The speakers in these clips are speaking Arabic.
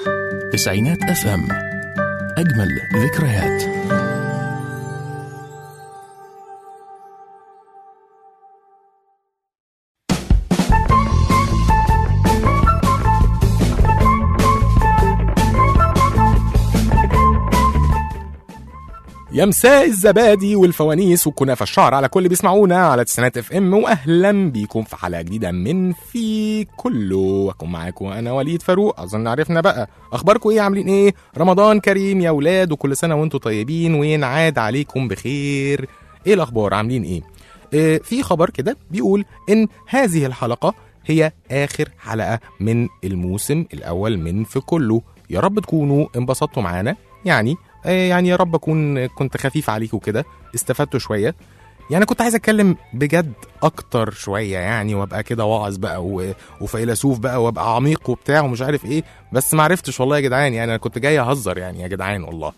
تسعينات FM أجمل ذكريات. يا مساء الزبادي والفوانيس والكنافة الشعر على كل بيسمعونا على تسعينات FM، واهلا بيكم في حلقة جديدة من في كله. اكون معاكم انا وليد فاروق. اظن عرفنا بقى اخباركم ايه، عاملين ايه؟ رمضان كريم يا ولاد، وكل سنة وانتم طيبين وينعاد عليكم بخير. ايه الاخبار، عاملين ايه؟ في خبر كده بيقول ان هذه الحلقة هي اخر حلقة من الموسم الاول من في كله. يا رب تكونوا انبسطتوا معانا، يعني يا رب اكون كنت خفيف عليكم كده، استفدتوا شويه. يعني كنت عايز اتكلم بجد اكتر شويه يعني، وابقى كده واعظ بقى وفيلسوف بقى، وابقى عميق وبتاع ومش عارف ايه، بس ما عرفتش والله يا جدعان. يعني انا كنت جاي اهزر يعني يا جدعان والله.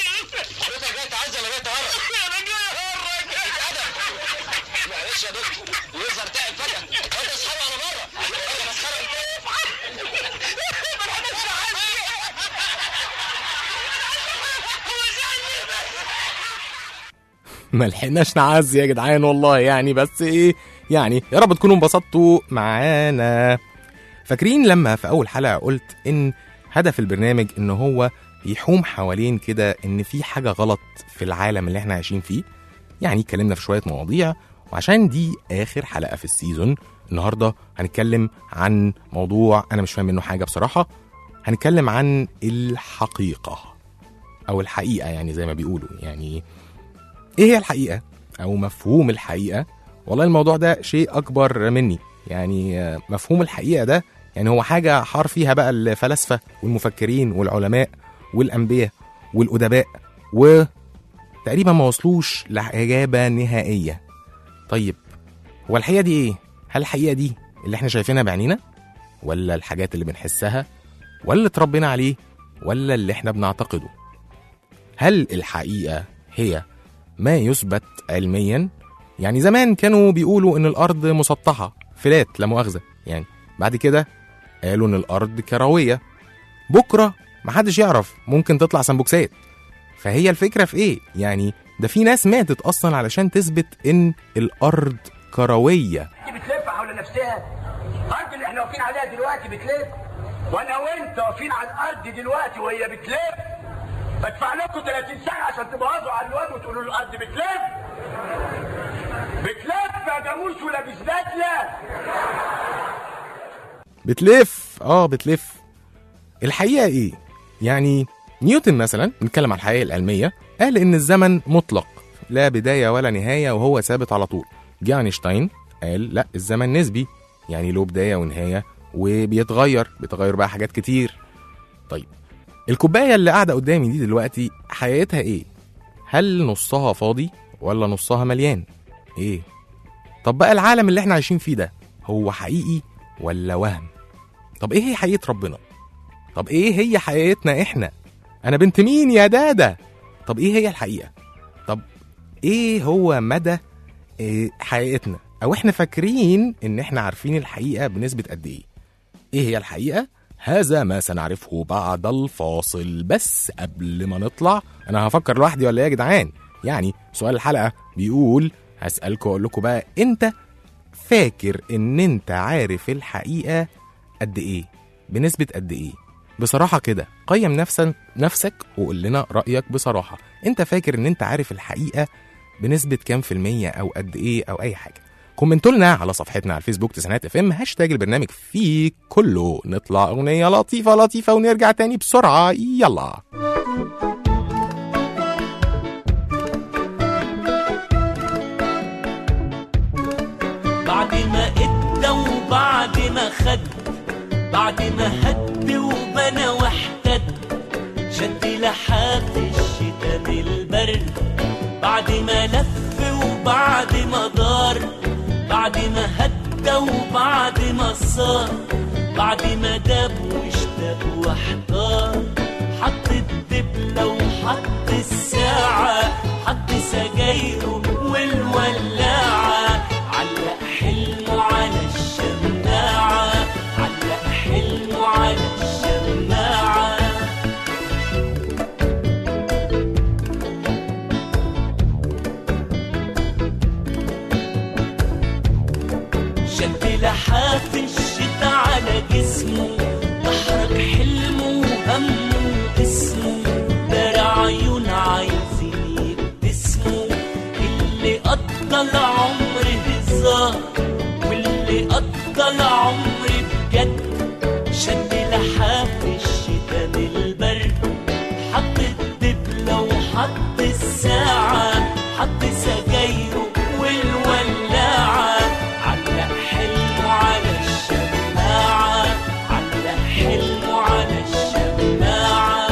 ما لحقناش نعزي يا جدعان والله يعني، بس ايه يعني، يا رب تكونوا انبسطتوا معانا. فاكرين لما في اول حلقة قلت ان هدف البرنامج ان هو يحوم حوالين كده ان في حاجة غلط في العالم اللي احنا عايشين فيه؟ يعني اتكلمنا في شوية مواضيع، وعشان دي اخر حلقة في السيزون النهاردة هنتكلم عن موضوع انا مش فاهم منه حاجة بصراحة. هنتكلم عن الحقيقة او الحقيقة، يعني زي ما بيقولوا. يعني ايه هي الحقيقة او مفهوم الحقيقة؟ والله الموضوع ده شيء اكبر مني. يعني مفهوم الحقيقة ده يعني هو حاجة حار فيها بقى الفلاسفة والمفكرين والعلماء والانبياء والادباء، وتقريبا ما وصلوش لإجابة نهائية. طيب هو الحقيقة دي ايه؟ هل الحقيقة دي اللي احنا شايفينها بعينينا، ولا الحاجات اللي بنحسها، ولا اللي اتربينا عليه، ولا اللي احنا بنعتقده؟ هل الحقيقة هي ما يثبت علميا؟ يعني زمان كانوا بيقولوا ان الارض مسطحة فلات، لا مؤاخذة يعني، بعد كده قالوا ان الارض كروية، بكرة محدش يعرف، ممكن تطلع سمبوكسات. فهي الفكرة في ايه؟ يعني ده في ناس ماتت اصلا علشان تثبت ان الارض كروية. بتلف حول نفسها. الارض اللي احنا واقفين عليها دلوقتي بتلف، وانا وانت واقفين على الارض دلوقتي وهي بتلف. بدفع لكم 30 سنة عشان تبهظوا على الواد وتقولوا الارض بتلف. بتلف يا جاموس ولا بزبادلة؟ بتلف بتلف. الحقيقة ايه؟ يعني نيوتن مثلا، نتكلم عن الحقيقة العلمية، قال ان الزمن مطلق لا بداية ولا نهاية وهو ثابت على طول. جه اينشتاين قال لا، الزمن نسبي، يعني له بداية ونهاية وبيتغير بقى حاجات كتير. طيب الكوباية اللي قاعدة قدامي دي دلوقتي حقيقتها ايه؟ هل نصها فاضي ولا نصها مليان؟ ايه؟ طب بقى العالم اللي احنا عايشين فيه ده هو حقيقي ولا وهم؟ طب ايه هي حقيقة ربنا؟ طب ايه هي حقيقتنا احنا؟ انا بنت مين يا دادا؟ طب ايه هي الحقيقة؟ طب ايه هو مدى حقيقتنا؟ او احنا فاكرين ان احنا عارفين الحقيقة بنسبة قد ايه؟ ايه هي الحقيقة؟ هذا ما سنعرفه بعد الفاصل. بس قبل ما نطلع انا هفكر لوحدي ولا ايه يا جدعان؟ يعني سؤال الحلقة بيقول، هسألكم اقول لكم بقى، انت فاكر ان انت عارف الحقيقة قد ايه؟ بنسبة قد ايه؟ بصراحة كده قيم نفسك وقول لنا رأيك بصراحة. انت فاكر ان انت عارف الحقيقة بنسبة كام في المية، او قد ايه، او اي حاجة؟ كومنتوا لنا على صفحتنا على الفيسبوك تسعينات FM هاشتاج البرنامج في كله. نطلع أغنية لطيفة ونرجع تاني بسرعة، يلا. بعد ما ادى وبعد ما خد، بعد ما هد وبنى واحتد، شد لحاف الشتا بالبرد، بعد ما لف وبعد ما دار، بعد ما هدى وبعد ما صار، بعد ما داب واشتاق واحتار، حط الدبلة وحط الساعة، حط سجايره والولاعة، علق حلمه على الشماعة، علق حلمه على الشماعة. قضى العمر هزار واللي قضى العمر بجد شد لحاف الشتا بالبرد، حط الدبلة وحط الساعة، حط سجايره والولاعة، علق حلمه على الشماعة، علق حلمه على الشماعة.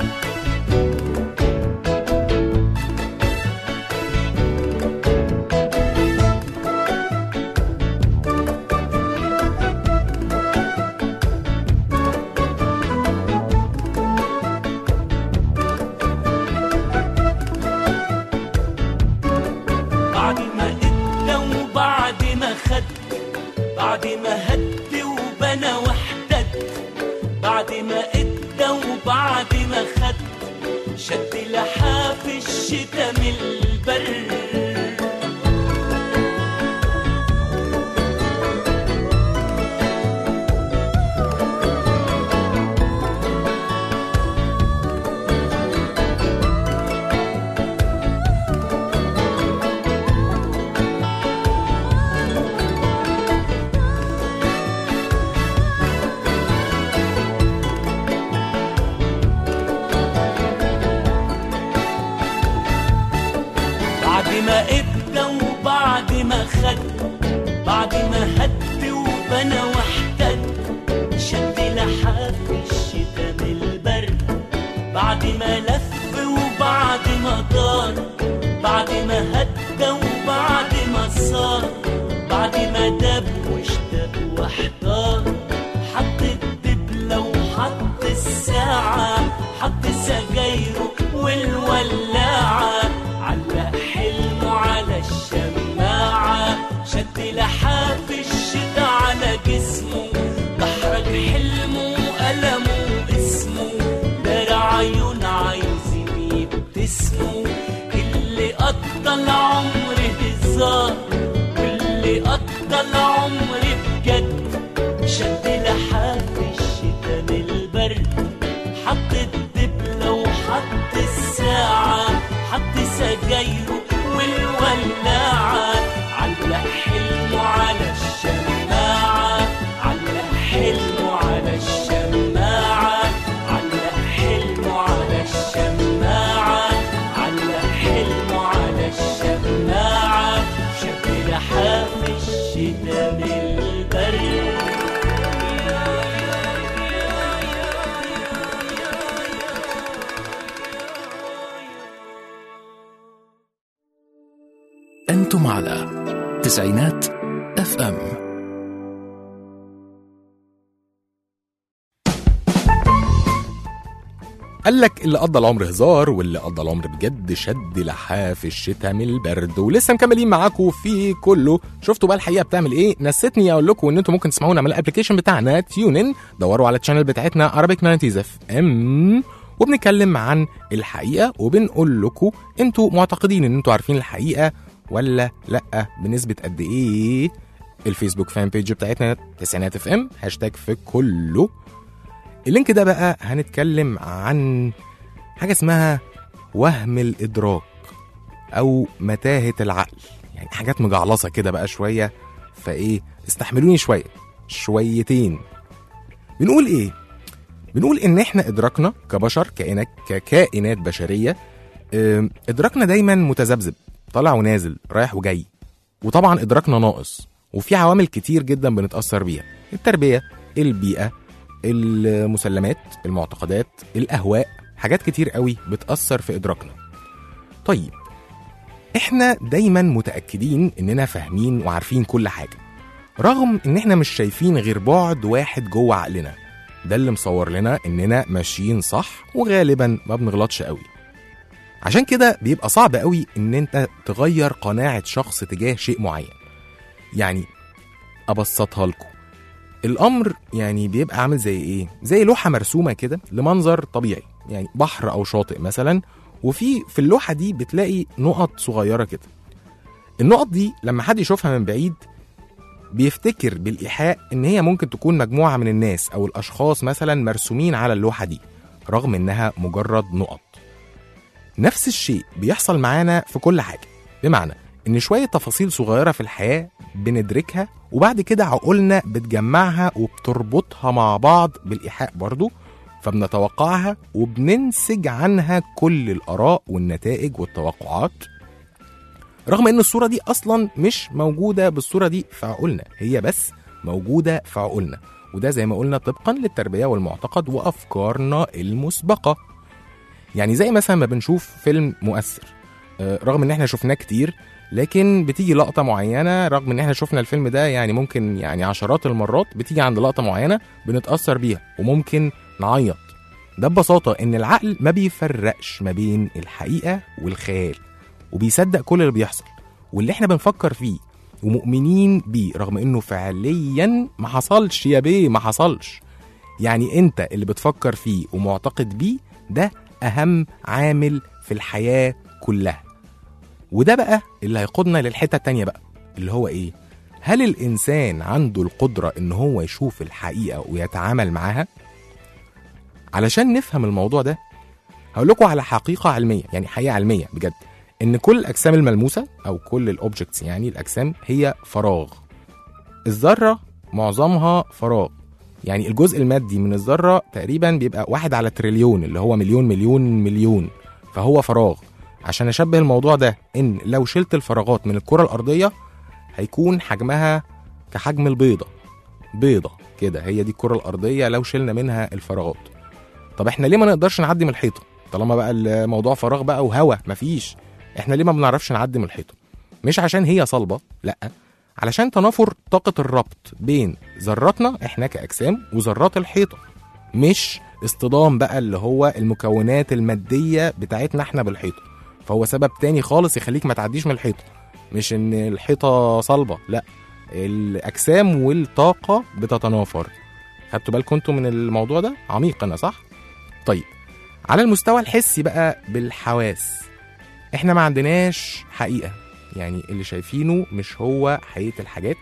بعد ما هد وبنى واحتد، بعد ما ادى وبعد ما خد، شد لحاف الشتا من البر. بعد ما هد وبنى واحتد، شد لحاف الشتا من البرد، بعد ما لف وبعد ما دار، بعد ما هدى وبعد ما صار، بعد ما دب واشتاق واحتار، حط الدبلة وحط الساعة، حط سجايره والولاعة، علق حلمه على الشماعة، شد لحاف الشتا على جسمه، دحرج حلمه وألمه اسمه، دار عيون عايزين يبتسموا، اللي قضى العمر هزار واللي قضى العمر بجد، شد لحاف الشتا من البرد، حط الدبلة وحط الساعة، حط سجايره والولاعة، علق حلمه على الشماعة، علق حلمه على الشماعة، علق حلمه على الشماعة، علق حلمه على الشماعة، شد لحاف الشتا من البرد. أنتم على تسعينات اف ام. قالك اللي قضى العمر هزار واللي قضى العمر بجد، شد لحاف الشتا من البرد. ولسه مكملين معاكم في كله. شفتوا بقى الحقيقه بتعمل ايه؟ نسيتني اقول لكم ان انتم ممكن تسمعونا من الابلكيشن بتاعنا تيونين، دوروا على الشانل بتاعتنا Arabic 90s FM، وبنتكلم عن الحقيقه وبنقول لكم انتوا معتقدين ان انتوا عارفين الحقيقه ولا لا، بنسبه قد ايه. الفيسبوك فان بيج بتاعتنا تسعينات اف ام، هاشتاج في كله. اللينك ده بقى هنتكلم عن حاجه اسمها وهم الادراك او متاهه العقل، يعني حاجات مجعلصه كده بقى شويه، فايه استحملوني شويتين. بنقول ايه؟ بنقول ان احنا ادراكنا كبشر، ككائنات بشريه، ادراكنا دايما متذبذب، طالع ونازل، رايح وجاي. وطبعا ادراكنا ناقص، وفي عوامل كتير جدا بنتاثر بيها: التربيه، البيئه، المسلمات، المعتقدات، الاهواء، حاجات كتير قوي بتاثر في ادراكنا. طيب احنا دايما متاكدين اننا فاهمين وعارفين كل حاجه، رغم ان احنا مش شايفين غير بعد واحد جوه عقلنا، ده اللي مصور لنا اننا ماشيين صح، وغالبا ما بنغلطش قوي. عشان كده بيبقى صعب قوي ان انت تغير قناعة شخص تجاه شيء معين. يعني ابسطها لكم، الامر يعني بيبقى عامل زي ايه؟ زي لوحة مرسومة كده لمنظر طبيعي، يعني بحر او شاطئ مثلا، وفي اللوحة دي بتلاقي نقط صغيرة كده. النقط دي لما حد يشوفها من بعيد بيفتكر بالإيحاء ان هي ممكن تكون مجموعة من الناس او الاشخاص مثلا مرسومين على اللوحة دي، رغم انها مجرد نقط. نفس الشيء بيحصل معانا في كل حاجة، بمعنى إن شوية تفاصيل صغيرة في الحياة بندركها وبعد كده عقولنا بتجمعها وبتربطها مع بعض بالإيحاء برضو، فبنتوقعها وبننسج عنها كل الآراء والنتائج والتوقعات، رغم إن الصورة دي أصلا مش موجودة بالصورة دي في عقولنا، هي بس موجودة في عقولنا. وده زي ما قلنا طبقا للتربية والمعتقد وأفكارنا المسبقة. يعني زي مثلا ما بنشوف فيلم مؤثر، رغم ان احنا شفناه كتير، لكن بتيجي لقطة معينة رغم ان احنا شفنا الفيلم ده يعني ممكن يعني عشرات المرات، بتيجي عند لقطة معينة بنتأثر بيها وممكن نعيط. ده ببساطة ان العقل ما بيفرقش ما بين الحقيقة والخيال، وبيصدق كل اللي بيحصل واللي احنا بنفكر فيه ومؤمنين بيه رغم انه فعليا ما حصلش يا بيه، ما حصلش. يعني انت اللي بتفكر فيه ومعتقد بيه ده اهم عامل في الحياة كلها. وده بقى اللي هيقودنا للحتة التانية بقى، اللي هو ايه؟ هل الانسان عنده القدرة ان هو يشوف الحقيقة ويتعامل معاها؟ علشان نفهم الموضوع ده هقول لكم على حقيقة علمية، يعني حقيقة علمية بجد، ان كل الاجسام الملموسة او كل الاوبجكتس، يعني الاجسام، هي فراغ. الذرة معظمها فراغ، يعني الجزء المادي من الذرة تقريبا بيبقى 1 على تريليون، اللي هو مليون مليون مليون، فهو فراغ. عشان أشبه الموضوع ده، إن لو شلت الفراغات من الكرة الأرضية هيكون حجمها كحجم البيضة، بيضة كده، هي دي الكرة الأرضية لو شلنا منها الفراغات. طب إحنا ليه ما نقدرش نعدي من الحيطة؟ طالما بقى الموضوع فراغ بقى وهوا مفيش، إحنا ليه ما بنعرفش نعدي من الحيطة؟ مش عشان هي صلبة، لأ، علشان تنافر طاقة الربط بين ذراتنا إحنا كأجسام وذرات الحيطة، مش اصطدام بقى اللي هو المكونات المادية بتاعتنا إحنا بالحيطة. فهو سبب تاني خالص يخليك ما تعديش من الحيطة، مش إن الحيطة صلبة، لأ، الأجسام والطاقة بتتنافر. خدتوا بالكم انتوا من الموضوع ده؟ عميق أنا صح؟ طيب، على المستوى الحسي بقى بالحواس، إحنا ما عندناش حقيقة، يعني اللي شايفينه مش هو حقيقة الحاجات،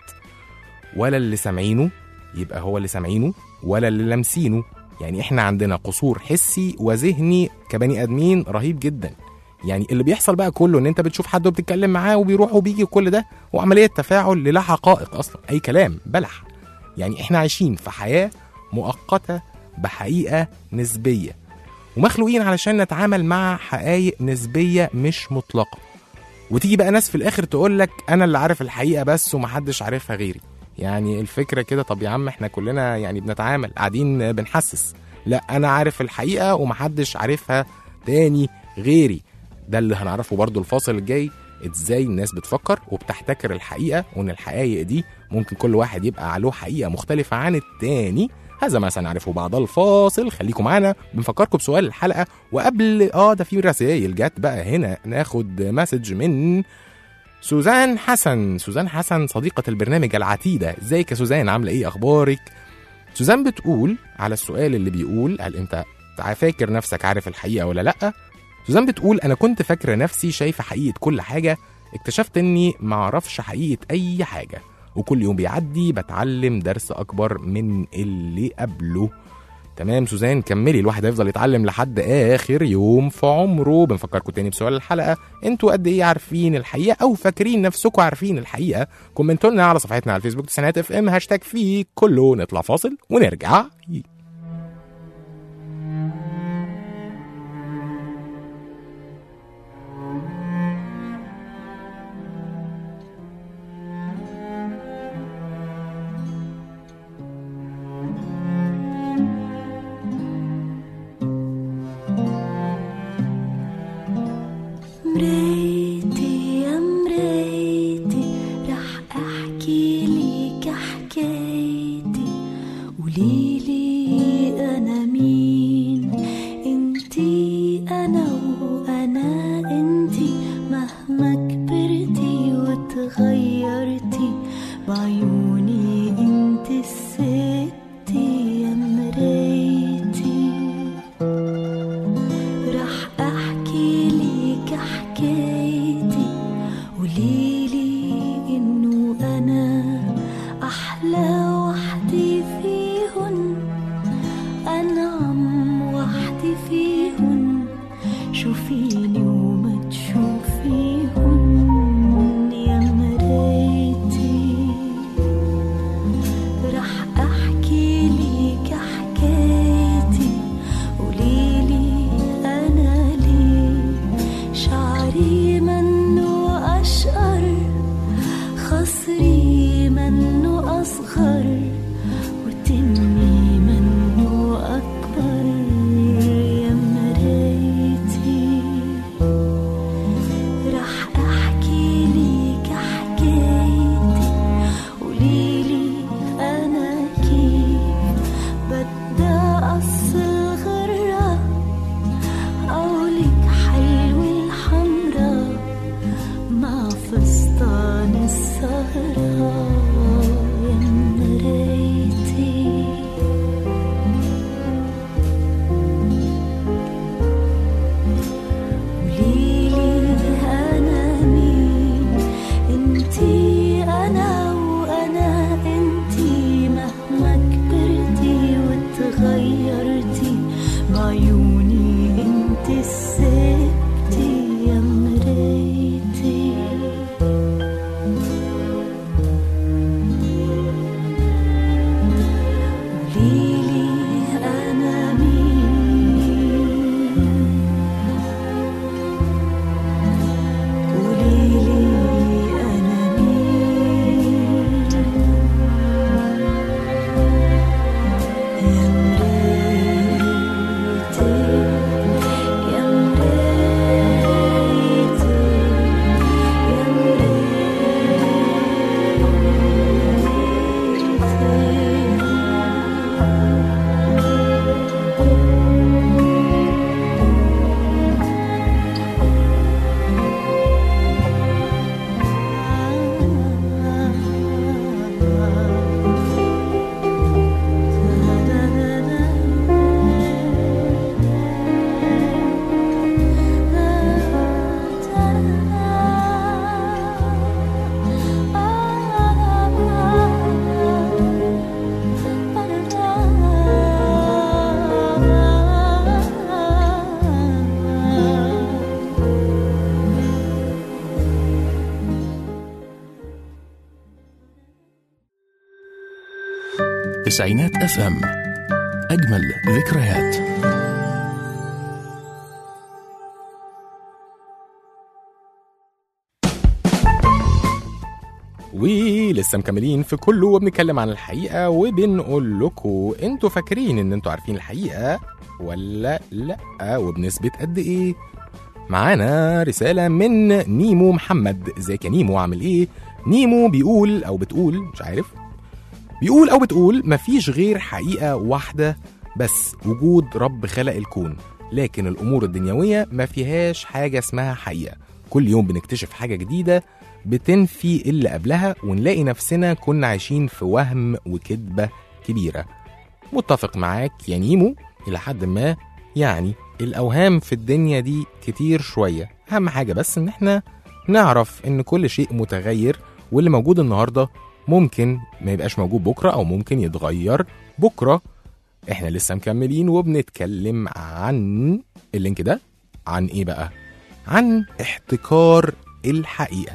ولا اللي سامعينه يبقى هو اللي سامعينه، ولا اللي لامسينه. يعني احنا عندنا قصور حسي وذهني كبني ادمين رهيب جدا. يعني اللي بيحصل بقى كله ان انت بتشوف حد وبتتكلم معاه وبيروح وبيجي، وكل ده وعملية تفاعل للا حقائق اصلا، اي كلام بلح. يعني احنا عايشين في حياة مؤقتة بحقيقة نسبية، ومخلوقين علشان نتعامل مع حقائق نسبية مش مطلقة. وتيجي بقى ناس في الاخر تقولك انا اللي عارف الحقيقة بس ومحدش عارفها غيري. يعني الفكرة كده، طب يا عم احنا كلنا يعني بنتعامل قاعدين بنحسس، لا انا عارف الحقيقة ومحدش عارفها تاني غيري. ده اللي هنعرفه برضو الفاصل الجاي، ازاي الناس بتفكر وبتحتكر الحقيقة، وان الحقائق دي ممكن كل واحد يبقى له حقيقة مختلفة عن التاني. هذا ما سنعرفه بعد الفاصل، خليكم معانا. بنفكركم بسؤال الحلقة، وقبل ده في رسائل جت بقى هنا، ناخد مسج من سوزان حسن. سوزان حسن صديقة البرنامج العتيدة. ازيك يا سوزان، عاملة ايه، اخبارك؟ سوزان بتقول على السؤال اللي بيقول هل انت فاكر نفسك عارف الحقيقة ولا لأ؟ سوزان بتقول انا كنت فاكرة نفسي شايفة حقيقة كل حاجة، اكتشفت اني معرفش حقيقة اي حاجة، وكل يوم بيعدي بتعلم درس اكبر من اللي قبله. تمام سوزان، كملي، الواحد هيفضل يتعلم لحد اخر يوم في عمره. بنفكركم تاني بسؤال الحلقه، انتوا قد ايه عارفين الحقيقه او فاكرين نفسكم عارفين الحقيقه؟ كومنتوا لنا على صفحتنا على الفيسبوك تسعينات اف ام #فيه كله. نطلع فاصل ونرجع. مرايتي يا مرايتي، رح احكي ليك حكايتي، قوليلي انا مين، انتي انا وانا انتي، مهما كبرتي وتغيرتي بعيوني انتي الستي يا مرايتي. رح احكي ليك حكايتي، قص الغرة قولك حلو الحمرا مع فستان السهرة يا مرايتي. قوليلي أنا مين انتي أنا وأنا انتي مهما كبرتي وتغيرتي بعيوني انتي السبتي يا مرايتي. قوليلي أنا مين قوليلي أنا مين يا مرايتي يا مرايتي يا تسعينات اف ام، اجمل ذكريات. ولسه مكملين في كله وبنتكلم عن الحقيقة وبنقول لكم انتوا فاكرين ان انتوا عارفين الحقيقة ولا لأ وبنسبة قد ايه. معانا رسالة من نيمو محمد. ازيك يا نيمو، عامل ايه؟ نيمو بيقول او بتقول مش عارف، بيقول او بتقول مفيش غير حقيقة واحدة بس، وجود رب خلق الكون، لكن الامور الدنيوية ما فيهاش حاجة اسمها حقيقة. كل يوم بنكتشف حاجة جديدة بتنفي اللي قبلها ونلاقي نفسنا كنا عايشين في وهم وكذبة كبيرة. متفق معاك يا نيمو إلى حد ما، يعني الأوهام في الدنيا دي كتير شوية. أهم حاجة بس إن احنا نعرف إن كل شيء متغير، واللي موجود النهاردة ممكن ما يبقاش موجود بكرة أو ممكن يتغير بكرة. احنا لسه مكملين وبنتكلم عن اللينك ده. عن ايه بقى؟ عن احتكار الحقيقة.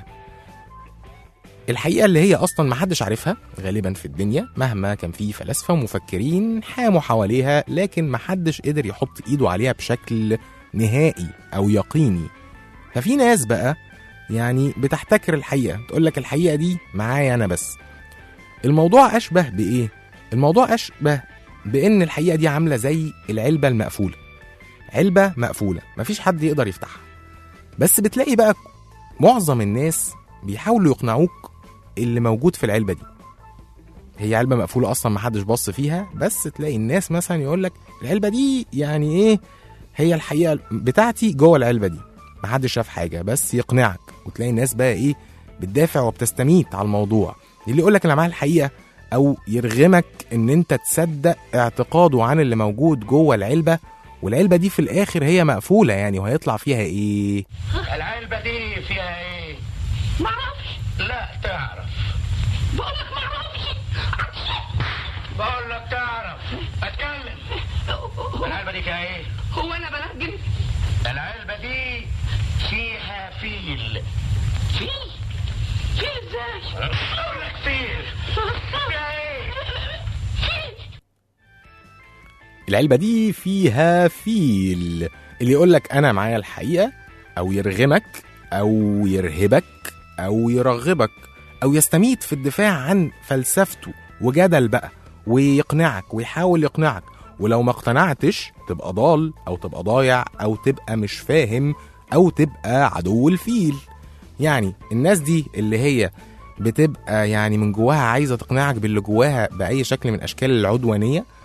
الحقيقة اللي هي أصلا محدش عارفها غالبا في الدنيا، مهما كان فيه فلاسفة ومفكرين حاموا حواليها، لكن محدش قدر يحط إيده عليها بشكل نهائي أو يقيني. ففي ناس بقى يعني بتحتكر الحقيقة، تقولك الحقيقة دي معايا أنا بس. الموضوع أشبه بإيه؟ الموضوع أشبه بإن الحقيقة دي عاملة زي العلبة المقفولة. علبة مقفولة مفيش حد يقدر يفتحها، بس بتلاقي بقى معظم الناس بيحاولوا يقنعوك اللي موجود في العلبة دي. هي علبة مقفولة أصلا محدش بص فيها، بس تلاقي الناس مثلا يقولك العلبة دي يعني إيه، هي الحقيقة بتاعتي جوه العلبة دي، محدش شاف حاجة، بس يقنعك. وتلاقي الناس بقى إيه بتدافع وبتستميت على الموضوع، اللي يقولك أنا معاه الحقيقة، أو يرغمك إن أنت تصدق اعتقاده عن اللي موجود جوه العلبة، والعلبة دي في الآخر هي مقفولة يعني، وهيطلع فيها إيه؟ العلبة دي فيها ايه؟ معرفش. لا تعرف. بقولك معرفش. بقولك تعرف. اتكلم. العلبة دي فيها ايه؟ هو انا بلهجن؟ العلبة دي فيها فيل. فيل؟ فيل ازاي؟ بقولك فيل. فيها ايه؟ فيل. العلبة دي فيها فيل. اللي يقولك أنا معايا الحقيقة، أو يرغمك أو يرهبك أو يرغبك أو يستميت في الدفاع عن فلسفته وجدل بقى، ويقنعك ويحاول يقنعك، ولو ما اقتنعتش تبقى ضال أو تبقى ضايع أو تبقى مش فاهم أو تبقى عدو الفيل. يعني الناس دي اللي هي بتبقى يعني من جواها عايزة تقنعك باللي جواها بأي شكل من أشكال العدوانية،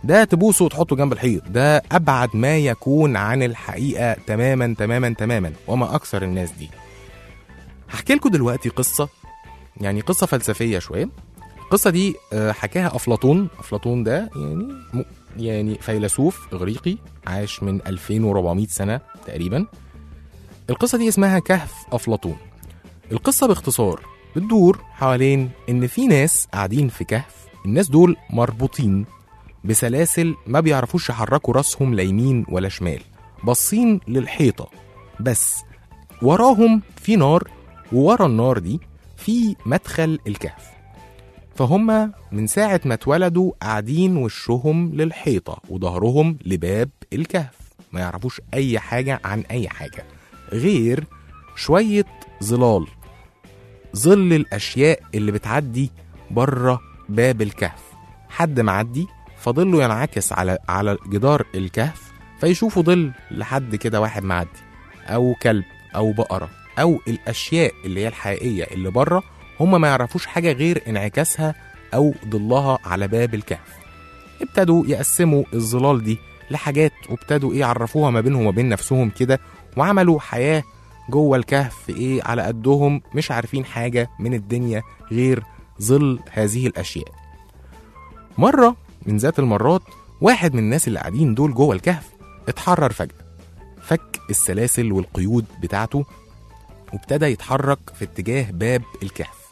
ده تبوسه وتحطه جنب الحيط، ده أبعد ما يكون عن الحقيقة تماما تماما تماما، وما أكثر الناس دي. هحكي لكم دلوقتي قصة، يعني قصة فلسفية شوية. القصة دي حكاها أفلاطون. أفلاطون ده يعني فيلسوف إغريقي عاش من 2400 سنة تقريبا. القصة دي اسمها كهف أفلاطون. القصة باختصار بتدور حوالين إن في ناس قاعدين في كهف، الناس دول مربوطين بسلاسل ما بيعرفوش يحركوا راسهم لا يمين ولا شمال، باصين للحيطة بس، وراهم في نار، وورا النار دي في مدخل الكهف. فهم من ساعة ما اتولدوا قاعدين وشهم للحيطة وظهرهم لباب الكهف، ما يعرفوش أي حاجة عن أي حاجة غير شوية ظلال، ظل الأشياء اللي بتعدي بره باب الكهف. حد معدي فظله ينعكس على جدار الكهف، فيشوفوا ظل لحد كده واحد معدي، أو كلب أو بقرة، أو الأشياء اللي هي الحقيقية اللي بره، هم ما يعرفوش حاجة غير انعكاسها أو ظلها على باب الكهف. ابتدوا يقسموا الظلال دي لحاجات، وابتدوا يعرفوها ما بينهم وبين نفسهم كده، وعملوا حياة جوه الكهف على قدهم، مش عارفين حاجة من الدنيا غير ظل هذه الأشياء. مرة من ذات المرات واحد من الناس اللي قاعدين دول جوه الكهف اتحرر فجأة، فك السلاسل والقيود بتاعته وابتدى يتحرك في اتجاه باب الكهف،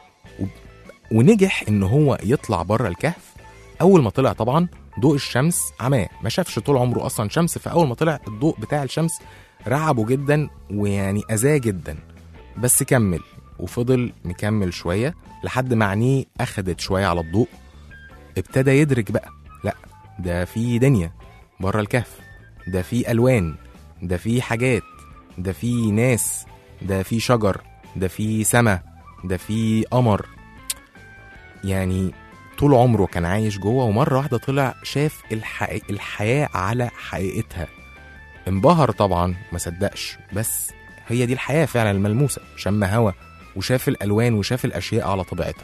ونجح ان هو يطلع بره الكهف. اول ما طلع طبعا ضوء الشمس عماه، ما شافش طول عمره اصلا شمس، فاول ما طلع الضوء بتاع الشمس رعبه جدا ويعني اذاه جدا، بس كمل وفضل مكمل شويه لحد ما عينيه اخدت شويه على الضوء. ابتدى يدرك بقى، لا ده في دنيا بره الكهف، ده في الوان، ده في حاجات، ده في ناس، ده في شجر، ده في سما، ده في قمر. يعني طول عمره كان عايش جوه، ومرة واحدة طلع شاف الحياة على حقيقتها. انبهر طبعا، ما صدقش، بس هي دي الحياة فعلا الملموسة. شم هوا وشاف الألوان وشاف الأشياء على طبيعتها.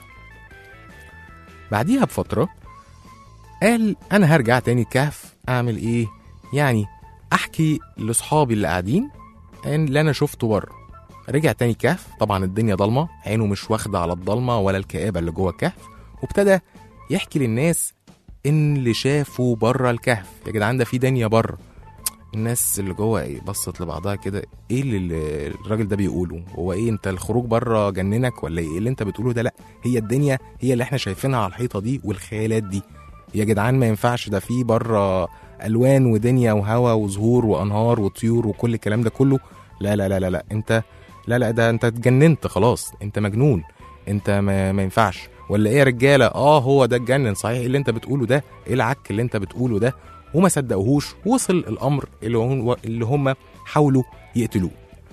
بعديها بفترة قال أنا هرجع تاني الكهف، أعمل إيه؟ يعني أحكي لأصحابي اللي قاعدين اللي أنا شفته بره. رجع تاني الكهف، طبعا الدنيا ضلمة، عينه مش واخدة على الضلمة ولا الكآبة اللي جوه الكهف، وابتدى يحكي للناس إن اللي شافوا بره الكهف. يا جدعان ده في دنيا بره. الناس اللي جوه بصت لبعضها كده، ايه اللي الراجل ده بيقوله؟ هو ايه انت الخروج بره جننك ولا ايه اللي انت بتقوله ده؟ لا، هي الدنيا هي اللي احنا شايفينها على الحيطة دي والخيالات دي. يا جدعان ما ينفعش، ده في بره ألوان ودنيا وهوا وزهور وأنهار وطيور وكل الكلام ده كله. لا لا لا لا, لا. انت لا ده انت اتجننت خلاص، انت مجنون، انت ما ينفعش. ولا ايه يا رجاله؟ هو ده اتجنن صحيح، ايه اللي انت بتقوله ده؟ ايه العك اللي انت بتقوله ده؟ وما صدقوهوش. وصل الامر اللي هم حاولوا يقتلوه.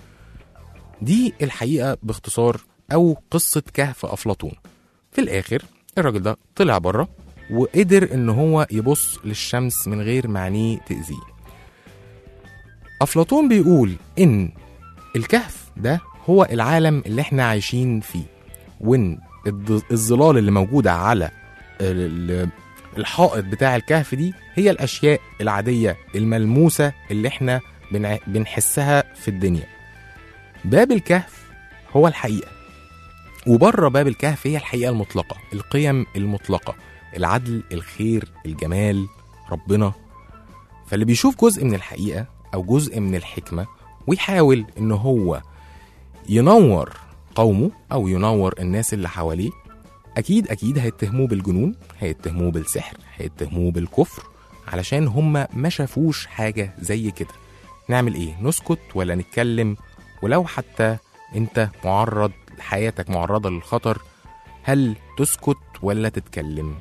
دي الحقيقه باختصار، او قصه كهف افلاطون. في الاخر الراجل ده طلع بره وقدر ان هو يبص للشمس من غير ما عينيه تأذيه. افلاطون بيقول ان الكهف ده هو العالم اللي احنا عايشين فيه، وان الظلال اللي موجودة على الحائط بتاع الكهف دي هي الأشياء العادية الملموسة اللي احنا بنحسها في الدنيا. باب الكهف هو الحقيقة، وبره باب الكهف هي الحقيقة المطلقة، القيم المطلقة، العدل، الخير، الجمال، ربنا. فاللي بيشوف جزء من الحقيقة أو جزء من الحكمة ويحاول إن هو ينور قومه أو ينور الناس اللي حواليه، أكيد هيتهموه بالجنون، هيتهموه بالسحر، هيتهموه بالكفر، علشان هم ما شافوش حاجة زي كده. نعمل إيه؟ نسكت ولا نتكلم؟ ولو حتى أنت معرض، حياتك معرضة للخطر، هل تسكت ولا تتكلم؟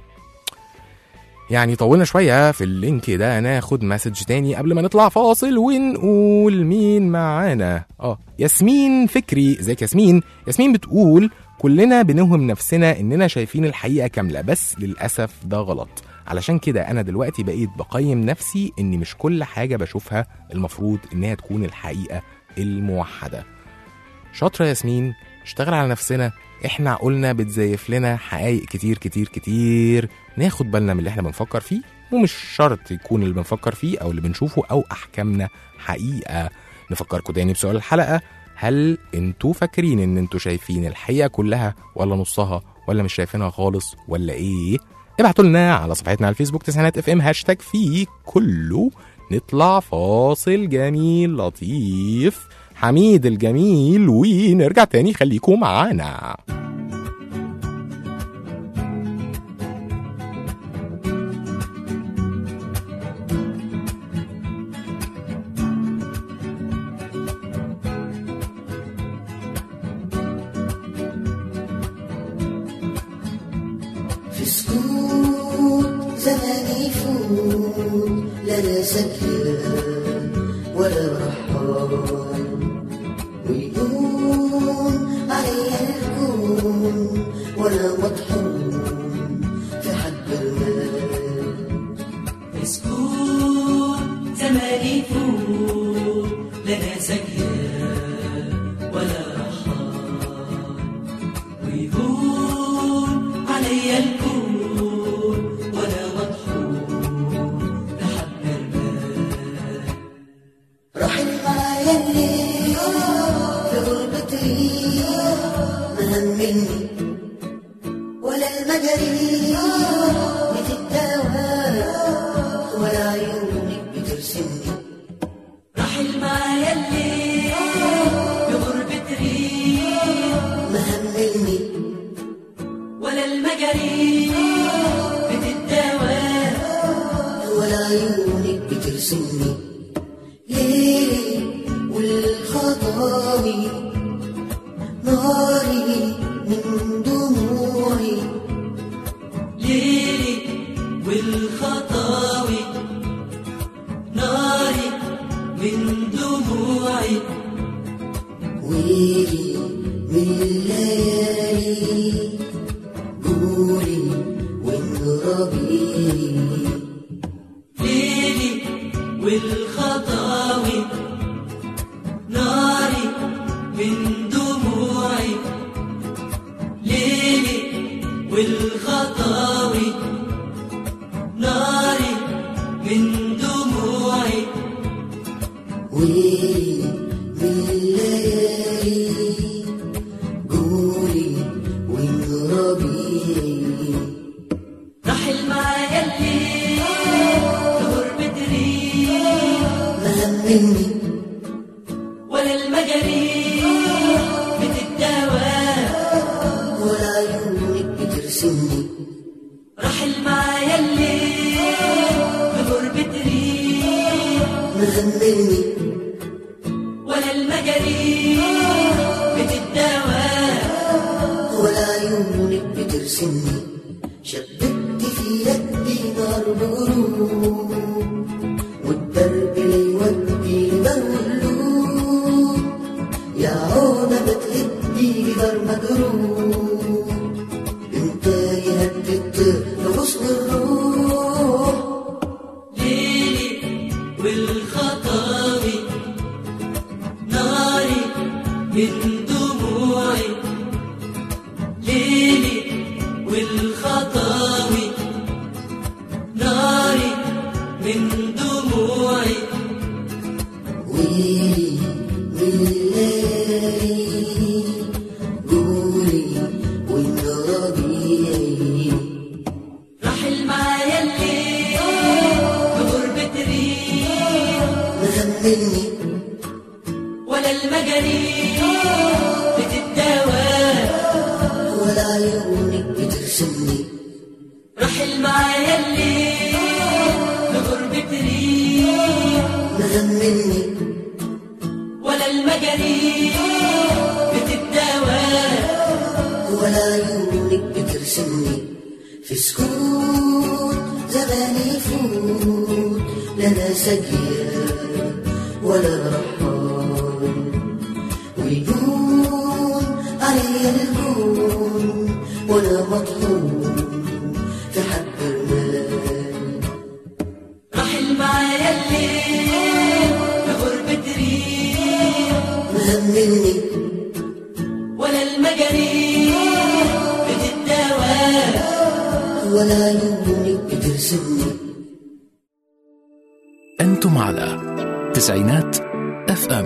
يعني طولنا شوية في اللينك ده، ناخد مسج تاني قبل ما نطلع فاصل ونقول مين معانا. ياسمين فكري. ازيك ياسمين؟ ياسمين بتقول كلنا بنوهم نفسنا اننا شايفين الحقيقة كاملة، بس للأسف ده غلط. علشان كده انا دلوقتي بقيت بقيم نفسي ان مش كل حاجة بشوفها المفروض انها تكون الحقيقة الموحدة. شاطرة ياسمين، اشتغل على نفسنا. احنا عقولنا بتزيف لنا حقائق كتير كتير كتير، ناخد بالنا من اللي احنا بنفكر فيه ومش شرط يكون اللي بنفكر فيه أو اللي بنشوفه أو أحكامنا حقيقة. نفكركم تاني بسؤال الحلقة: هل انتوا فاكرين ان انتوا شايفين الحقيقة كلها ولا نصها، ولا مش شايفينها خالص، ولا ايه؟ ابعتوا لنا على صفحتنا على الفيسبوك تسعينات اف ام هاشتاج فيه كله. نطلع فاصل جميل لطيف حميد الجميل ونرجع تاني، خليكم معانا. في سكوت زماني يفوت لا سكر ولا رحال، ويدوم علي الكون ولا مطحون في حد المال. في سكوت زماني يفوت لا سكر ولا رحال، ويهون علي الكون ولا مطحون لحد المال. رحل معايا الليل في غربتي ما همني ولا المجاري بتتداوى ولا عيونك بترسمني. رحل معايا الليل بغربة ريح ما همني ولا المجاري بتتداوى ولا عيونك بترسمني. ليلي والخطاوي ناري من دموعي، ليلي والخطاوي ناري من دموعي، ويلي من الليالي قولي وانربي. ليلي والخطاوي ناري من دموعي، ليلي والخطاوي ناري من دموعي، ويلي من الليالي قولي وانربي. رحل معايا الليل لغربة ريح ما همني ولا المجاري بتتداوى ولا عيونك بترسمني. رحل معايا الليل لغربة ريح ما همني ولا المجاري بتتداوى ولا عيونك بترسمني. شبكت في يدي نار بغروب والدرب ليودي لدار اللوب، يا عودة بتهدي لدار مجروب، انت يهدد لغصن الروح. ليلي والخطاوي ناري من دموعي، ليلي والخطاوي ناري من دموعي، ويلي من الليالي قولي وانربي. رحل معايا الليل بغربة ريح ما همني ولا المجاري بتتداوى ولا عيونك بترسمني. رحل معايا الليل بغربة ريح ما همني ولا المجاري بتتداوى ولا عيونك بترسمني. في سكوت زماني يفوت لنا سجية ولا رحال، ويدوم علي الكون ولا مطحون في حد المال. رحل معايا الليل بغربة ريح ما همني ولا المجاري بتتداوى ولا عيونك بترسمني. أنتم على تسعينات اف ام.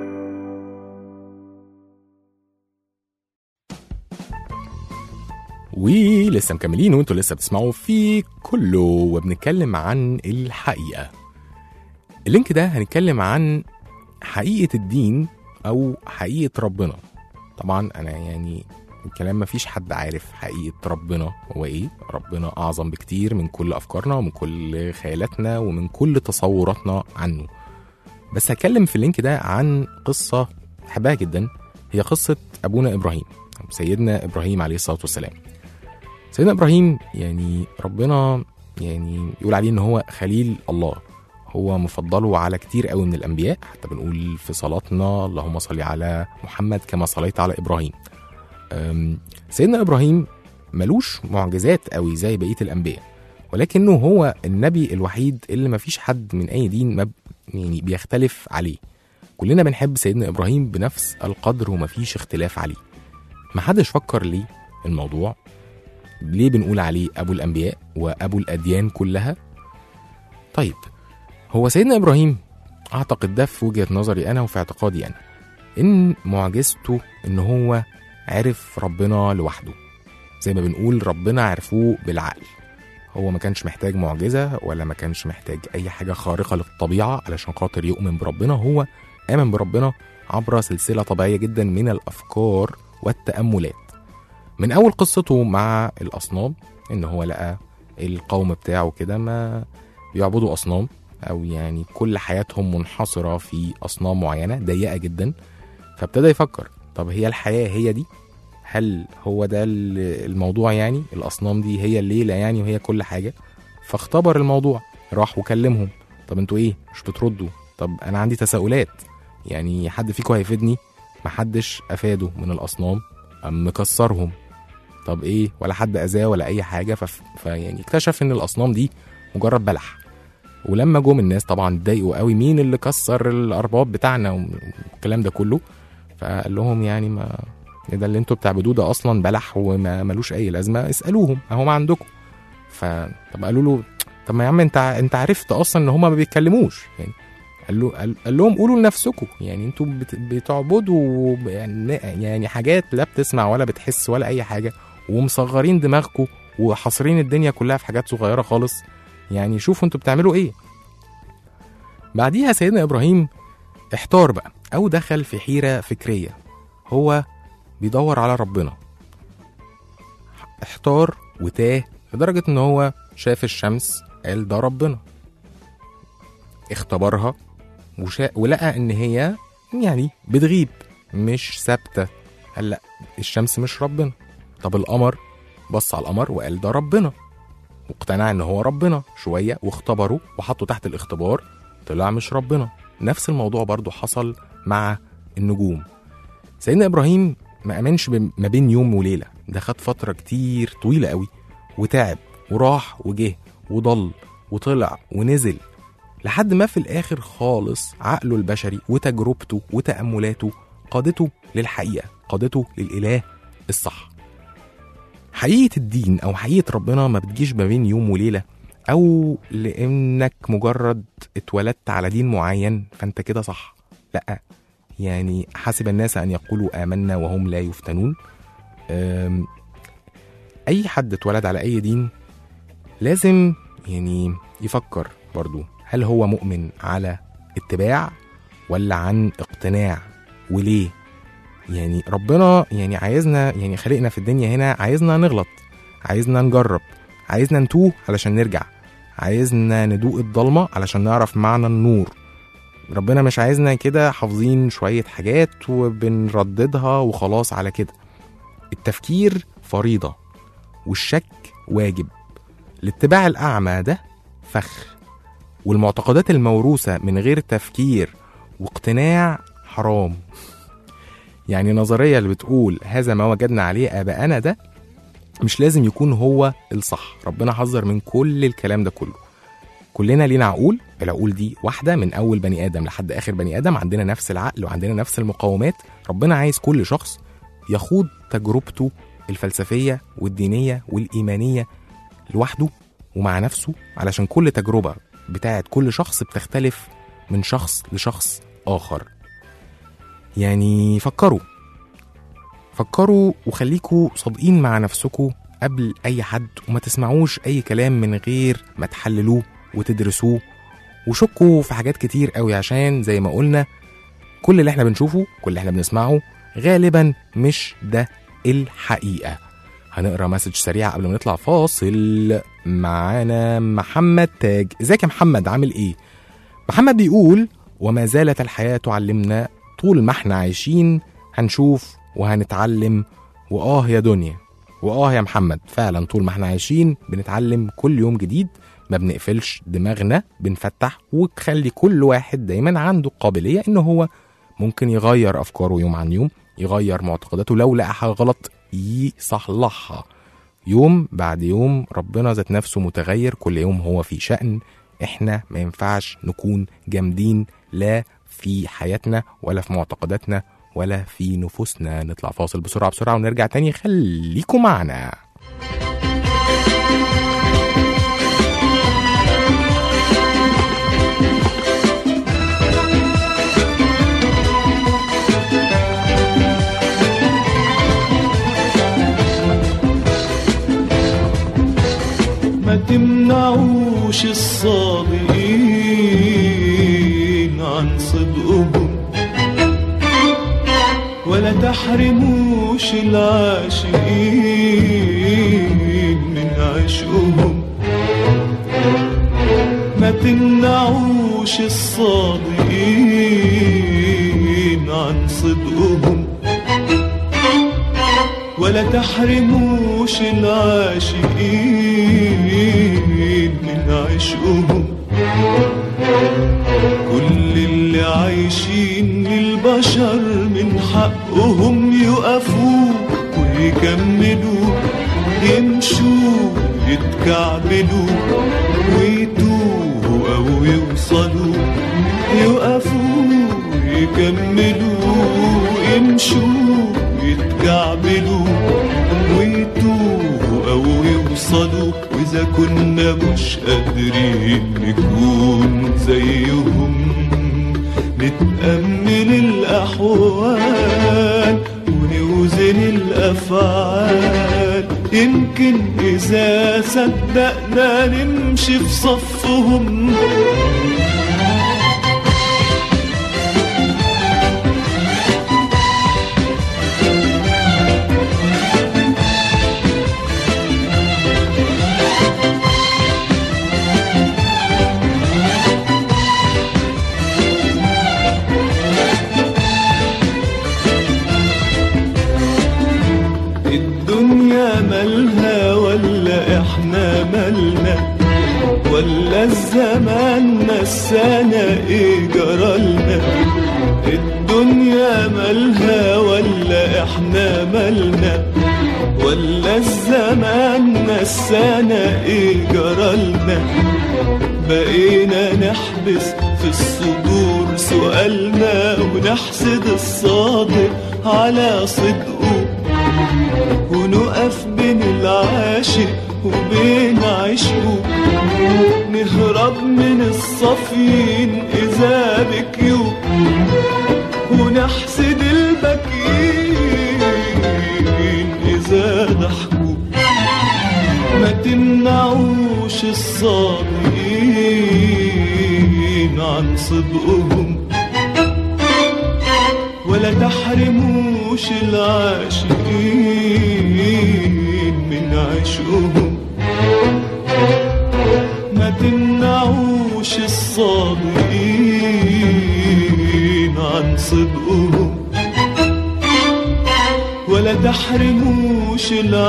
ولسه مكملين وانتوا لسه بتسمعوا في كله وبنتكلم عن الحقيقة. اللينك ده هنتكلم عن حقيقة الدين أو حقيقة ربنا. طبعا أنا يعني الكلام مفيش حد عارف حقيقة ربنا هو إيه. ربنا أعظم بكتير من كل أفكارنا ومن كل خيالاتنا ومن كل تصوراتنا عنه. بس هتكلم في اللينك ده عن قصة بحبها جدا، هي قصة أبونا إبراهيم، سيدنا إبراهيم عليه الصلاة والسلام. سيدنا إبراهيم يعني ربنا يعني يقول عليه إن هو خليل الله، هو مفضله على كتير قوي من الأنبياء. حتى بنقول في صلاتنا اللهم صل على محمد كما صليت على إبراهيم. سيدنا إبراهيم ملوش معجزات قوي زي بقية الأنبياء، ولكنه هو النبي الوحيد اللي مفيش حد من أي دين يعني بيختلف عليه. كلنا بنحب سيدنا إبراهيم بنفس القدر ومفيش اختلاف عليه. محدش فكر ليه الموضوع، ليه بنقول عليه أبو الأنبياء وأبو الأديان كلها. طيب هو سيدنا إبراهيم أعتقد ده في وجهة نظري أنا وفي اعتقادي أنا إن معجزته إن هو عرف ربنا لوحده. زي ما بنقول ربنا عرفوه بالعقل، هو ما كانش محتاج معجزة ولا ما كانش محتاج أي حاجة خارقة للطبيعة علشان خاطر يؤمن بربنا. هو آمن بربنا عبر سلسلة طبيعية جدا من الأفكار والتأملات. من أول قصته مع الأصنام إن هو لقى القوم بتاعه كده ما بيعبدوا أصنام، أو يعني كل حياتهم منحصرة في أصنام معينة ضيقة جدا. فابتدى يفكر طب هي الحياة هي دي؟ هل هو ده الموضوع؟ يعني الأصنام دي هي الليلة يعني وهي كل حاجة؟ فاختبر الموضوع، راح وكلمهم. طب انتوا ايه مش بتردوا؟ طب انا عندي تساؤلات، يعني حد فيكم هيفيدني؟ محدش افاده من الأصنام، مكسرهم. طب ايه؟ ولا حد اذاه ولا اي حاجة. يعني اكتشف ان الأصنام دي مجرد بلح. ولما جم الناس طبعا اتضايقوا قوي، مين اللي كسر الأرباب بتاعنا والكلام ده كله. فقال لهم يعني ما ده اللي انتوا بتعبدوه ده اصلا بلح وما ملوش اي لازمه، اسالوهم اهو ما عندكم. طب قالوا له طب ما يا عم انت عرفت اصلا ان هما ما بيتكلموش. يعني قال لهم قولوا لنفسكم، يعني انتوا بتعبدوا يعني حاجات لا بتسمع ولا بتحس ولا اي حاجه، ومصغرين دماغكم وحاصرين الدنيا كلها في حاجات صغيره خالص. يعني شوفوا انتوا بتعملوا ايه. بعديها سيدنا ابراهيم احتار بقى او دخل في حيره فكريه، هو بيدور على ربنا. احتار وتاه لدرجة ان هو شاف الشمس قال ده ربنا، اختبرها ولقى ان هي يعني بتغيب مش ثابتة. قال لا الشمس مش ربنا. طب القمر، بص على القمر وقال ده ربنا، واقتنع ان هو ربنا شوية واختبره وحطه تحت الاختبار طلع مش ربنا. نفس الموضوع برضو حصل مع النجوم. سيدنا إبراهيم ما أمنش ما بين يوم وليلة، ده خد فترة كتير طويلة قوي وتعب وراح وجه وضل وطلع ونزل، لحد ما في الآخر خالص عقله البشري وتجربته وتأملاته قادته للحقيقة، قادته للإله الصح. حقيقة الدين أو حقيقة ربنا ما بتجيش ما بين يوم وليلة، أو لأنك مجرد اتولدت على دين معين فأنت كده صح. لأ، يعني حسب الناس أن يقولوا آمنا وهم لا يفتنون. أي حد اتولد على أي دين لازم يعني يفكر برضو، هل هو مؤمن على اتباع ولا عن اقتناع؟ وليه؟ يعني ربنا يعني عايزنا، يعني خلقنا في الدنيا هنا عايزنا نغلط، عايزنا نجرب، عايزنا نتوه علشان نرجع، عايزنا ندوق الضلمة علشان نعرف معنى النور. ربنا مش عايزنا كده حافظين شوية حاجات وبنرددها وخلاص على كده. التفكير فريضة والشك واجب. الاتباع الأعمى ده فخر، والمعتقدات الموروثة من غير تفكير واقتناع حرام. يعني نظرية اللي بتقول هذا ما وجدنا عليه آباءنا ده مش لازم يكون هو الصح. ربنا حذر من كل الكلام ده كله. كلنا لينا عقول، العقول دي واحدة من أول بني آدم لحد آخر بني آدم، عندنا نفس العقل وعندنا نفس المقاومات. ربنا عايز كل شخص يخوض تجربته الفلسفية والدينية والإيمانية لوحده ومع نفسه، علشان كل تجربة بتاعت كل شخص بتختلف من شخص لشخص آخر. يعني فكروا وخليكوا صادقين مع نفسكوا قبل أي حد، وما تسمعوش أي كلام من غير ما تحللوه وتدرسوه، وشكوا في حاجات كتير قوي، عشان زي ما قلنا كل اللي احنا بنشوفه كل اللي احنا بنسمعه غالبا مش ده الحقيقة. هنقرأ مسج سريع قبل ما نطلع فاصل. معانا محمد تاج. ازيك يا محمد، عامل ايه؟ محمد بيقول: وما زالت الحياة تعلمنا، طول ما احنا عايشين هنشوف وهنتعلم، وآه يا دنيا. وآه يا محمد، فعلا طول ما احنا عايشين بنتعلم كل يوم جديد، ما بنقفلش دماغنا، بنفتح، وتخلي كل واحد دايما عنده قابلية انه هو ممكن يغير أفكاره يوم عن يوم، يغير معتقداته، لو لقى حاجة غلط يصلحها يوم بعد يوم. ربنا ذات نفسه متغير، كل يوم هو في شأن. احنا ما ينفعش نكون جامدين لا في حياتنا ولا في معتقداتنا ولا في نفوسنا. نطلع فاصل بسرعة ونرجع تاني، خليكم معنا. ما تمنعوش الصادقين عن صدقهم، ولا تحرموش العاشقين من عشقهم. ما تمنعوش الصادقين عن صدقهم، ولا تحرموش العاشقين من عشقهم. كل اللي عايشين للبشر من حقهم يقفوا ويكملوا، يمشوا يتكعبلوا ويتوهوا أو يوصلوا. يقفوا ويكملوا، يمشوا يتكعبلوا ويتوهوا أو يوصلوا. وإذا كنا مش قادرين نكون زيهم، نتأمل الأحوال ونوزن الأفعال. يمكن إذا صدقنا نمشي في صفهم. ولا الزمان نسانا ايه جرالنا؟ الدنيا مالها ولا احنا مالنا؟ ولا الزمان نسانا ايه جرالنا؟ بقينا نحبس في الصدور سؤالنا، ونحسد الصادق على صدقه، ونقف بين العاشق وبين عشقه. نهرب من الصفين إذا بكيوا، ونحسد البكين إذا ضحكوا. ما تمنعوش الصادقين عن صدقهم، ولا تحرموش العاشقين من عشقهم. ما تمنعوش الصادقين عن صدقهم، ولا تحرموش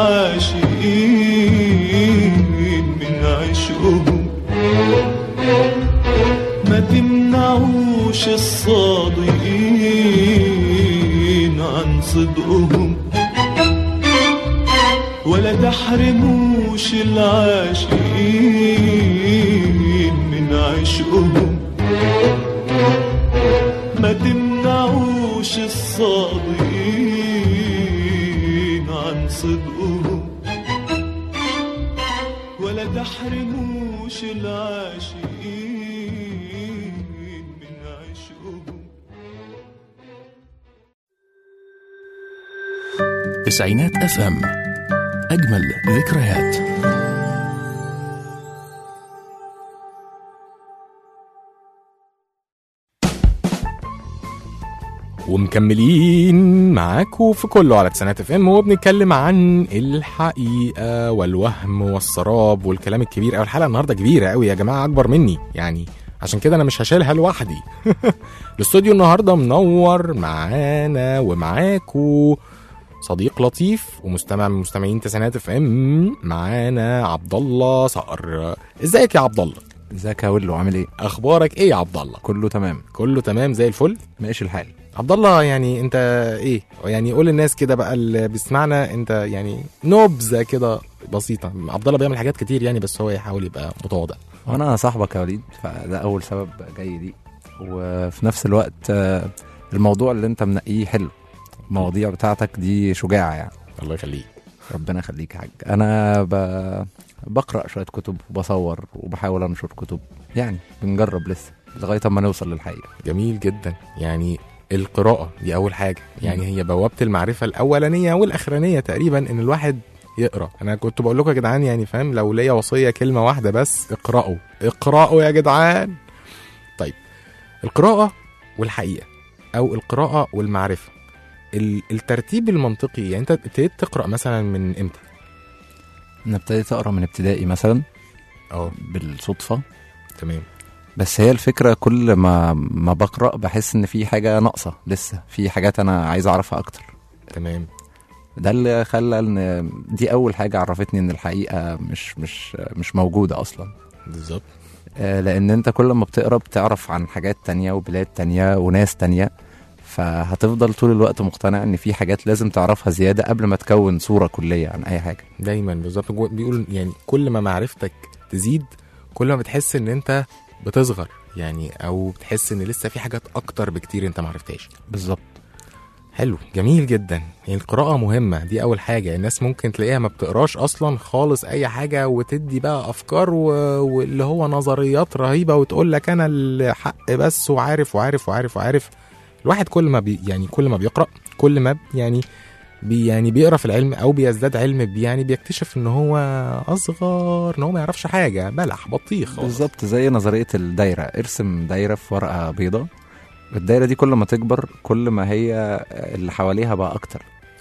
العاشقين من عشقهم. ما تمنعوش الصادقين عن صدقهم، ولا تحرموش العاشقين من عشقهم. ما تمنعوش الصادقين عن صدقهم، ولا تحرموش العاشقين تسعينات اف ام. اجمل ذكريات. ومكملين معاكم في كله على تسعينات اف ام، وبنتكلم عن الحقيقه والوهم والسراب والكلام الكبير. او الحلقه النهارده كبيره قوي يا جماعه، اكبر مني يعني، عشان كده انا مش هشيلها لوحدي. الاستوديو النهارده منور معانا ومعاكو صديق لطيف ومستمع من مستمعين تسعينات اف ام. معانا عبد الله صقر. ازيك يا عبد الله؟ ازيك يا ولو، عامل ايه؟ اخبارك ايه يا عبد الله؟ كله تمام. كله تمام زي الفل. ماشي الحال. عبد الله، يعني انت ايه؟ يعني قول للناس كده بقى اللي بيسمعنا، انت يعني نبذه كده بسيطه. عبد الله بيعمل حاجات كتير يعني، بس هو يحاول يبقى متواضع. وانا صاحبك يا وليد، فده اول سبب جاي لي. وفي نفس الوقت الموضوع اللي انت منقيه حلو، المواضيع بتاعتك دي شجاعه يعني. الله يخليك. ربنا يخليك يا حاج. انا بقرا شويه كتب وبصور وبحاول انشر كتب، يعني بنجرب لسه لغايه اما نوصل للحقيقه. جميل جدا. يعني القراءه دي اول حاجه، يعني هي بوابه المعرفه الاولانيه والاخرانيه تقريبا، ان الواحد يقرا. انا كنت بقول لكم يا جدعان، يعني فاهم، لو ليا وصيه كلمه واحده بس: اقراوا يا جدعان. طيب، القراءه والحقيقه، او القراءه والمعرفه، الترتيب المنطقي، يعني انت ابتديت تقرا مثلا من امتى؟ انا ابتديت اقرا من ابتدائي مثلا، بالصدفه. تمام. بس هي الفكره، كل ما بقرا بحس ان في حاجه ناقصه، لسه في حاجات انا عايز اعرفها اكتر. تمام. ده اللي خلى ان دي اول حاجه عرفتني ان الحقيقه مش موجوده اصلا. بالظبط. لان انت كل ما بتقرا بتعرف عن حاجات تانية وبلاد تانية وناس تانية، فهتفضل طول الوقت مقتنع ان في حاجات لازم تعرفها زياده قبل ما تكون صوره كليه عن اي حاجه. دايما بالظبط بيقول يعني كل ما معرفتك تزيد، كل ما بتحس ان انت بتصغر يعني، او بتحس ان لسه في حاجات اكتر بكتير انت معرفتهاش. بالظبط. حلو، جميل جدا. يعني القراءة مهمة، دي أول حاجة. الناس ممكن تلاقيها ما بتقراش أصلا خالص أي حاجة، وتدي بقى أفكار واللي هو نظريات رهيبة، وتقول لك أنا الحق بس، وعارف وعارف وعارف وعارف. الواحد كل ما كل ما بيقرأ، كل ما يعني بيقرأ في العلم أو بيزداد علم، يعني بيكتشف إن هو أصغر، إن هو ما يعرفش حاجة، بلح بطيخ. بالظبط، زي نظرية الدايرة. ارسم دايرة في ورقة بيضة، الدايرة دي كل ما تكبر كل ما هي اللي حواليها بقى أكتر.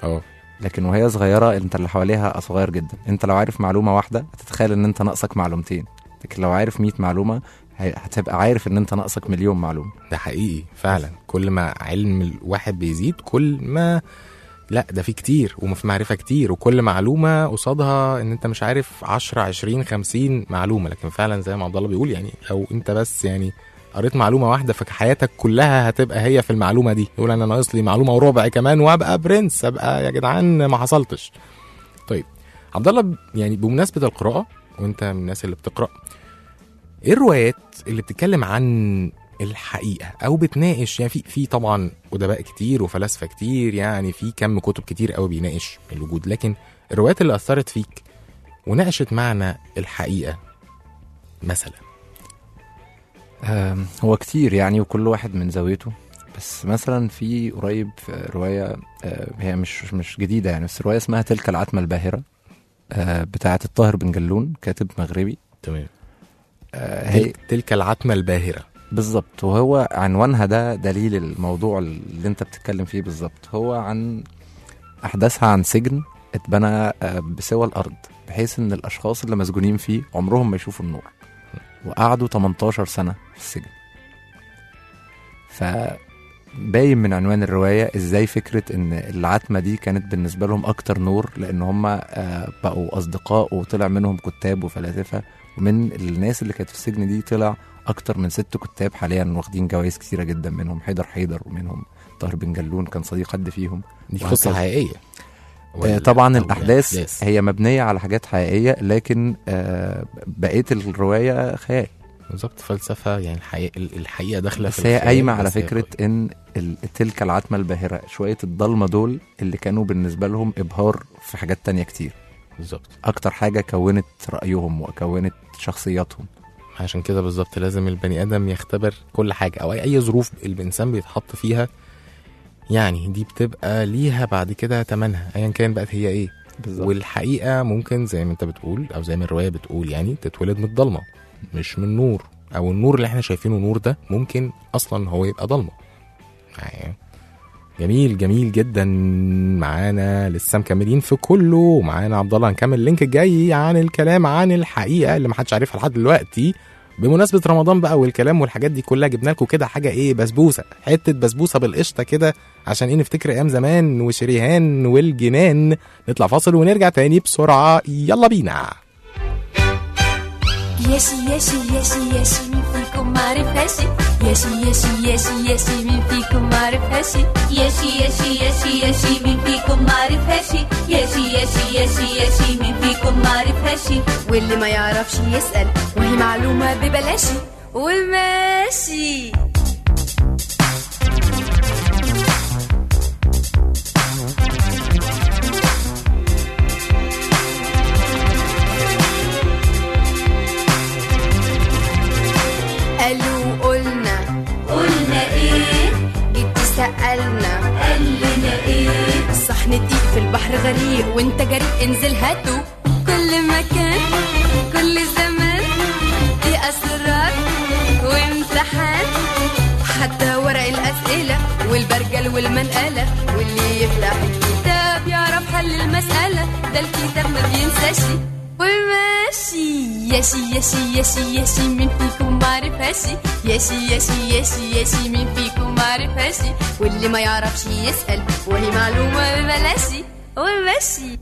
لكن وهي صغيرة انت اللي حواليها صغير جدا. انت لو عارف معلومة واحدة هتتخيل ان انت ناقصك معلومتين، لكن لو عارف 100 معلومة هتبقى عارف ان انت ناقصك 1,000,000 معلومة. ده حقيقي فعلا. كل ما علم الواحد بيزيد، كل ما لا ده في كتير وفي معرفة كتير، وكل معلومة قصادها ان انت مش عارف 10 20 50 معلومة. لكن فعلا زي ما عبد الله بيقول، يعني لو انت بس يعني قريت معلومة واحدة، فحياتك كلها هتبقى هي في المعلومة دي. يقول انا ناقص لي معلومة وربع كمان وابقى برنس، ابقى يا جدعان ما حصلتش. طيب عبد الله، يعني بمناسبة القراءة وانت من الناس اللي بتقرأ، ايه الروايات اللي بتتكلم عن الحقيقة او بتناقش؟ يعني في طبعا ادباء كتير وفلاسفة كتير، يعني في كم كتب كتير قوي بيناقش الوجود، لكن الروايات اللي اثرت فيك وناقشت معنى الحقيقة مثلا؟ هو كتير يعني، وكل واحد من زاويته. بس مثلا في قريب رواية هي مش جديدة يعني، بس رواية اسمها تلك العتمة الباهرة، بتاعة الطاهر بن جلون، كاتب مغربي. تمام. هي تلك العتمة الباهرة بالظبط. وهو عنوانها ده دليل الموضوع اللي انت بتتكلم فيه بالظبط. هو عن احداثها عن سجن اتبنى بسوى الارض، بحيث ان الاشخاص اللي مسجونين فيه عمرهم ما يشوفوا النور، وقعدوا 18 سنة في السجن. فباين من عنوان الرواية ازاي فكرة ان العتمة دي كانت بالنسبة لهم اكتر نور، لان هم بقوا اصدقاء، وطلع منهم كتاب وفلاسفة. ومن الناس اللي كانت في السجن دي طلع اكتر من 6 كتاب حاليا واخدين جوائز كتيرة جدا، منهم حيدر ومنهم طاهر بن جلون كان صديق حد فيهم. دي قصة حقيقية طبعا. الأحداث هي مبنية على حاجات حقيقية، لكن بقية الرواية خيال. بالظبط، فلسفة يعني. الحقيقة داخلة في بس هي قايمة على فكرة ان تلك العتمة الباهرة، شوية الضلمة دول اللي كانوا بالنسبة لهم إبهار في حاجات تانية كتير. بالظبط، أكتر حاجة كونت رأيهم وكونت شخصياتهم. عشان كده بالظبط لازم البني آدم يختبر كل حاجة، أو أي ظروف الإنسان بيتحط فيها يعني دي بتبقى ليها بعد كده تمنها ايا كان بقت هي ايه. بالظبط. والحقيقه ممكن زي ما انت بتقول او زي ما الروايه بتقول يعني تتولد من الضلمه مش من نور، او النور اللي احنا شايفينه نور ده ممكن اصلا هو يبقى ضلمه يعني. جميل جميل جدا. معانا لسه مكملين في كله، ومعانا عبد الله. هنكمل اللينك الجاي عن الكلام عن الحقيقه اللي محدش عارفها لحد دلوقتي بمناسبه رمضان بقى والكلام والحاجات دي كلها. جبنا لكم كده حاجه ايه، بسبوسه، حته بسبوسه بالقشطه كده عشان ايه نفتكر ايام زمان وشريهان والجنان. نطلع فاصل ونرجع تاني بسرعه، يلا بينا. ياشي ياشي ياشي ياشي مين فيكم معرفهاش؟ ياشي ياشي ياشي ياشي مين فيكم معرفهاش؟ ياشي ياشي ياشي ياشي مين فيكم معرفهاش؟ ياشي ياشي ياشي ياشي مين فيكم معرفهاش؟ واللي ما يعرفش يسأل وهي معلومة ببلاش وماشي. قالوا قلنا ايه؟ جدي سألنا قال لنا ايه؟ صحن دقيق في البحر غريق وانت جريء انزل هاتوا. كل مكان كل زمان في اسرار وامتحان، حتى ورق الاسئله والبرجل والمنقله، واللي يفتح الكتاب يعرف حل المساله، ده الكتاب ما بينساش وماشي. ياشي ياشي ياشي ياشي مين فيكم معرفهاش؟ ياشي ياشي ياشي ياشي مين فيكم معرفهاش؟ واللي ما يعرفش يسأل وهي معلومة ببلاش وماشي.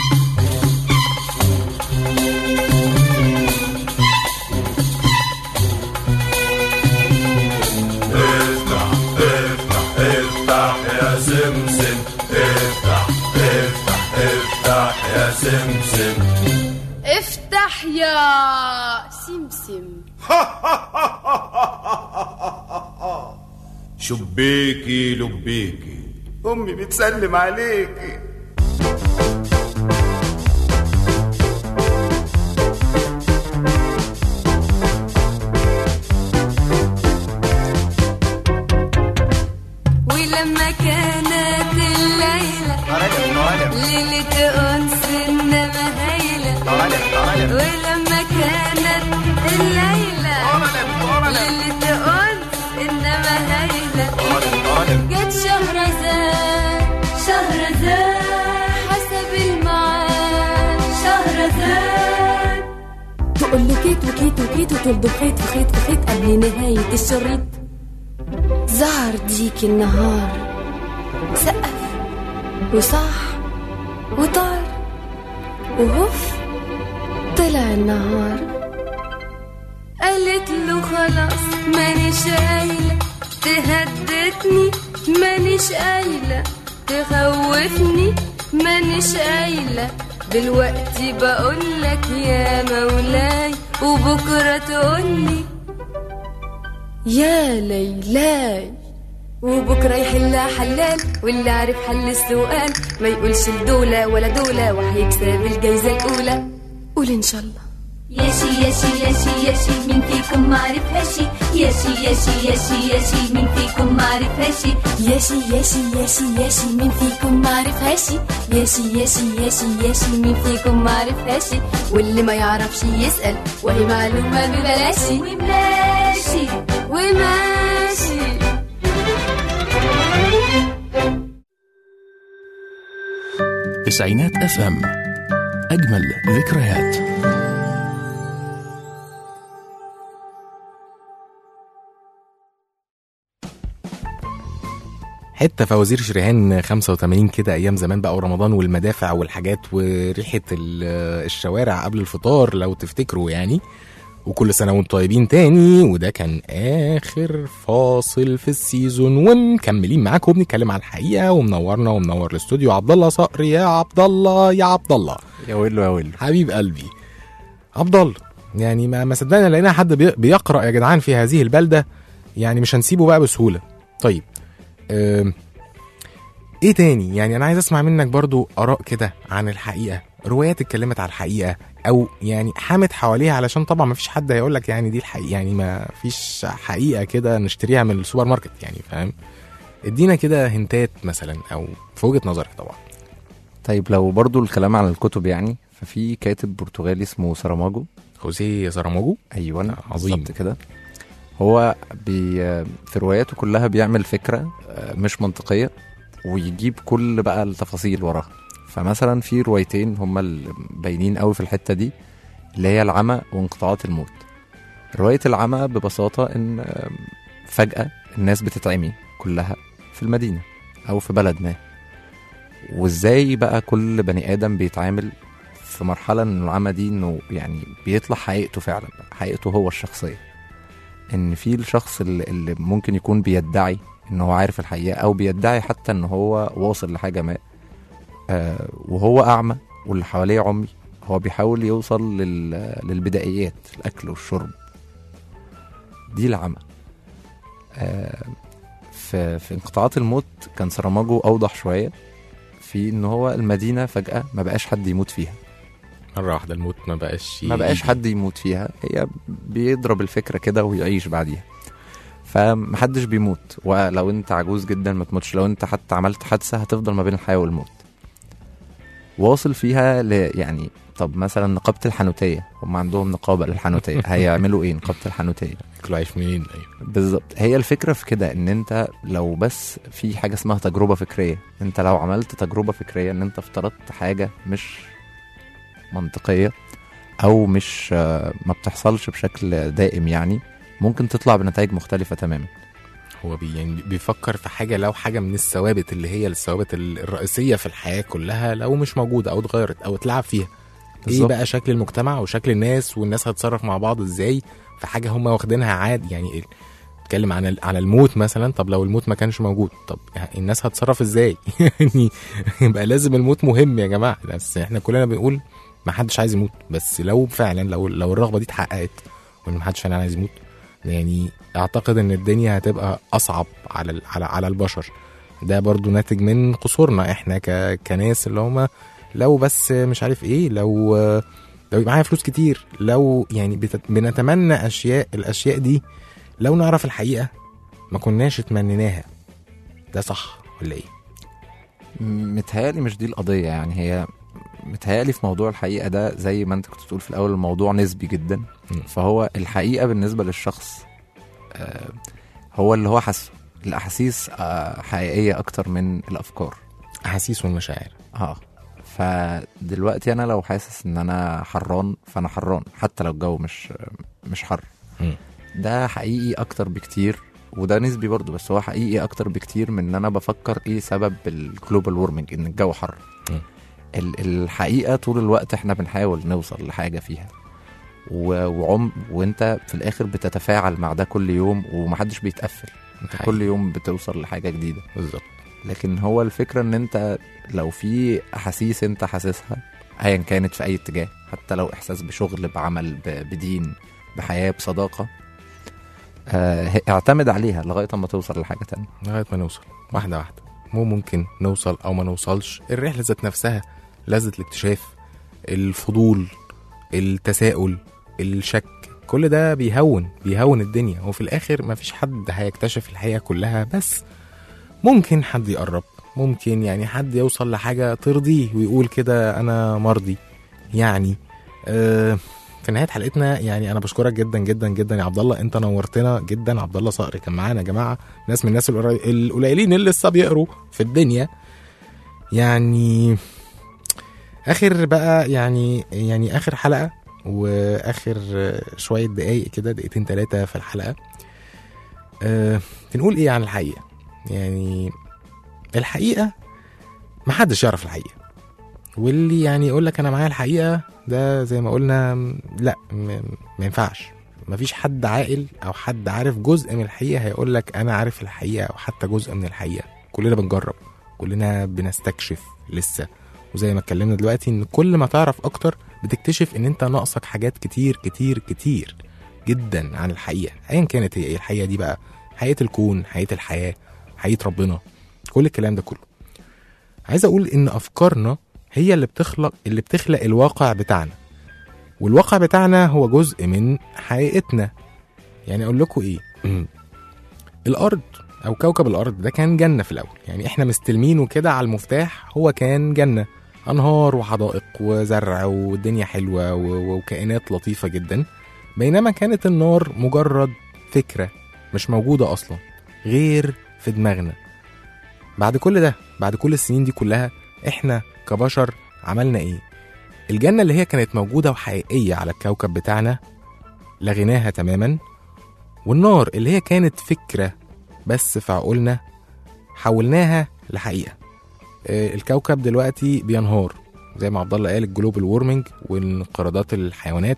افتح يا سمسم، افتح يا سمسم، افتح يا سمسم. شبيكي لبيكي امي بتسلم عليكي. ولما كانت الليلة ليلة أنس إنما هايلة، ولما كانت الليلة ليلة أنس إنما هايلة، جت شهرزاد حسب الميعاد، شهرزاد تقول له كيت وكيت وكيت وتلضم خيط في خيط في خيط قبل نهاية الشريط. ظهر ديك النهار سقف وصاح وطار وهف طلع النهار. قالت له خلاص مانيش قايلة تهددني، مانيش قايلة تخوفني، مانيش قايلة دلوقتي بقولك يا مولاي، وبكرة تقولي يا ليلاي، وبكرة يحلها حلال، واللي عارف حل السؤال ما يقولش الدولة ولا دولة وهيكسب الجايزة الأولى. قول إن شاء الله. ياشي ياشي ياشي ياشي مين فيكم معرفهاش؟ ياشي ياشي ياشي ياشي مين فيكم معرفهاش؟ ياشي ياشي ياشي ياشي مين فيكم معرفهاش؟ ياشي ياشي ياشي ياشي مين فيكم معرفهاش؟ واللي ما يعرفش يسأل وهي معلومة ببلاش وماشي وماشي. تسعينات FM، أجمل ذكريات. حته فوازير شريهان 85 كده ايام زمان بقى، ورمضان والمدافع والحاجات وريحه الشوارع قبل الفطار لو تفتكروا يعني. وكل سنه وانتم طيبين تاني. وده كان اخر فاصل في السيزون، ومكملين معاكم وبنتكلم على الحقيقه. ومنورنا ومنور الاستوديو عبد الله صقر. يا عبد الله يا عبد الله يا ويلو يا ويلو حبيب قلبي عبد الله. يعني ما صدقنا لقينا حد بيقرأ يا جدعان في هذه البلده، يعني مش هنسيبه بقى بسهوله. طيب ايه تاني؟ يعني انا عايز اسمع منك برضو اراء كده عن الحقيقه، روايات اتكلمت على الحقيقه او يعني حامت حواليها، علشان طبعا ما فيش حد هيقول لك يعني دي الحقيقه، يعني ما فيش حقيقه كده نشتريها من السوبر ماركت يعني، فاهم؟ ادينا كده هنتات مثلا او في وجهة نظرك طبعا. طيب لو برضو الكلام على الكتب يعني، ففي كاتب برتغالي اسمه ساراماجو. خوسيه ساراماجو. ايوه عظيم. بالظبط كده. هو في رواياته كلها بيعمل فكرة مش منطقية ويجيب كل بقى التفاصيل وراها. فمثلا في روايتين هما اللي باينين قوي في الحتة دي، اللي هي العمى وانقطاعات الموت. رواية العمى ببساطة ان فجأة الناس بتتعمي كلها في المدينة او في بلد ما، وازاي بقى كل بني ادم بيتعامل في مرحلة ان العمى دي انه يعني بيطلع حقيقته فعلا، حقيقته هو الشخصية. ان في الشخص اللي ممكن يكون بيدعي ان هو عارف الحقيقة او بيدعي حتى ان هو واصل لحاجة ما وهو اعمى واللي حواليه عمي، هو بيحاول يوصل للبدائيات، الاكل والشرب. دي العمى. في انقطاعات الموت كان ساراماجو اوضح شوية في ان هو المدينة فجأة ما بقاش حد يموت فيها مرة واحدة. الموت ما بقاش حد يموت فيها، هي بيضرب الفكرة كده ويعيش بعديها. فمحدش بيموت، ولو انت عجوز جدا ما تموتش، لو انت حتى عملت حادثة هتفضل ما بين الحياة والموت. واصل فيها يعني طب مثلا نقابة الحانوتية، هم عندهم نقابة للحانوتية، هيعملوا ايه نقابة الحانوتية؟ ياكلوا عيش منين؟ ايوه بالظبط. هي الفكرة في كده ان انت لو بس في حاجة اسمها تجربة فكرية، انت لو عملت تجربة فكرية ان انت افترضت حاجة مش منطقية او مش ما بتحصلش بشكل دائم، يعني ممكن تطلع بنتائج مختلفة تماما. هو يعني بيفكر في حاجة، لو حاجة من الثوابت اللي هي الثوابت الرئيسية في الحياة كلها لو مش موجودة او اتغيرت او اتلعب فيها، ايه بقى شكل المجتمع وشكل الناس، والناس هتصرف مع بعض ازاي في حاجة هم واخدينها عادي. يعني اتكلم عن الموت مثلا، طب لو الموت ما كانش موجود طب الناس هتصرف ازاي؟ يعني يبقى لازم الموت مهم يا جماعة. بس احنا كلنا بنقول ما حدش عايز يموت، بس لو فعلا لو الرغبة دي اتحققت وان ما حدش فعلا عايز يموت، يعني اعتقد ان الدنيا هتبقى اصعب على البشر. ده برضو ناتج من قصورنا احنا كناس، اللي هم لو بس مش عارف ايه، لو يبقى معايا فلوس كتير، لو يعني بنتمنى الاشياء دي لو نعرف الحقيقة ما كناش اتمنيناها. ده صح ولا ايه؟ متهيألي مش دي القضية. يعني هي متهيألي في موضوع الحقيقة ده زي ما انت كنت تقول في الأول، الموضوع نسبي جدا. فهو الحقيقة بالنسبة للشخص هو اللي هو حاسه. الأحاسيس حقيقية أكتر من الأفكار، أحاسيس والمشاعر. فدلوقتي أنا لو حاسس إن أنا حران فأنا حران حتى لو الجو مش حر. ده حقيقي أكتر بكتير، وده نسبي برضو، بس هو حقيقي أكتر بكتير من إن أنا بفكر إيه سبب الجلوبال وورمنج، إن الجو حر. الحقيقة طول الوقت احنا بنحاول نوصل لحاجة فيها، وانت في الاخر بتتفاعل مع ده كل يوم ومحدش بيتقفل. انت كل يوم بتوصل لحاجة جديدة. بالظبط. لكن هو الفكرة ان انت لو في احاسيس انت حاسسها ايا كانت في اي اتجاه، حتى لو احساس بشغل، بعمل، بدين، بحياة، بصداقة، اعتمد عليها لغاية ما توصل لحاجة تانية. لغاية ما نوصل واحدة واحدة. ممكن نوصل او ما نوصلش. الرحلة ذات نفسها، لذة الاكتشاف، الفضول، التساؤل، الشك، كل ده بيهون الدنيا. وفي الاخر ما فيش حد هيكتشف الحقيقة كلها، بس ممكن حد يقرب، ممكن يعني حد يوصل لحاجة ترضيه ويقول كده انا مرضي. يعني في نهاية حلقتنا يعني انا بشكرك جدا جدا جدا يا عبد الله، انت نورتنا جدا. عبد الله صقر كان معانا يا جماعة، ناس من الناس القليلين اللي لسه بيقروا في الدنيا. يعني اخر بقى يعني اخر حلقة واخر شوية دقايق كده، دقيقتين 3 في الحلقة، بنقول ايه عن الحقيقة؟ يعني الحقيقة محدش يعرف الحقيقة، واللي يعني يقول لك انا معايا الحقيقة ده زي ما قلنا لا، ما ينفعش. مفيش حد عاقل او حد عارف جزء من الحقيقة هيقول لك انا عارف الحقيقة او حتى جزء من الحقيقة. كلنا بنجرب، كلنا بنستكشف لسه. وزي ما اتكلمنا دلوقتي ان كل ما تعرف اكتر بتكتشف ان انت ناقصك حاجات كتير كتير كتير جدا عن الحقيقة، ايا كانت هي الحقيقة دي بقى، حقيقة الكون، حقيقة الحياة، حقيقة ربنا، كل الكلام ده كله. عايز اقول ان افكارنا هي اللي بتخلق الواقع بتاعنا، والواقع بتاعنا هو جزء من حقيقتنا. يعني اقول لكم ايه، الارض او كوكب الارض ده كان جنة في الاول، يعني احنا مستلمينه كده على المفتاح، هو كان جنة، انهار وحدائق وزرع والدنيا حلوة وكائنات لطيفة جدا، بينما كانت النار مجرد فكرة مش موجودة اصلا غير في دماغنا. بعد كل ده، بعد كل السنين دي كلها، احنا كبشر عملنا ايه؟ الجنة اللي هي كانت موجودة وحقيقية على الكوكب بتاعنا لغيناها تماما، والنار اللي هي كانت فكرة بس في عقولنا حولناها لحقيقة. الكوكب دلوقتي بينهار زي ما عبد الله قال، الجلوبال وورمنج وانقراضات الحيوانات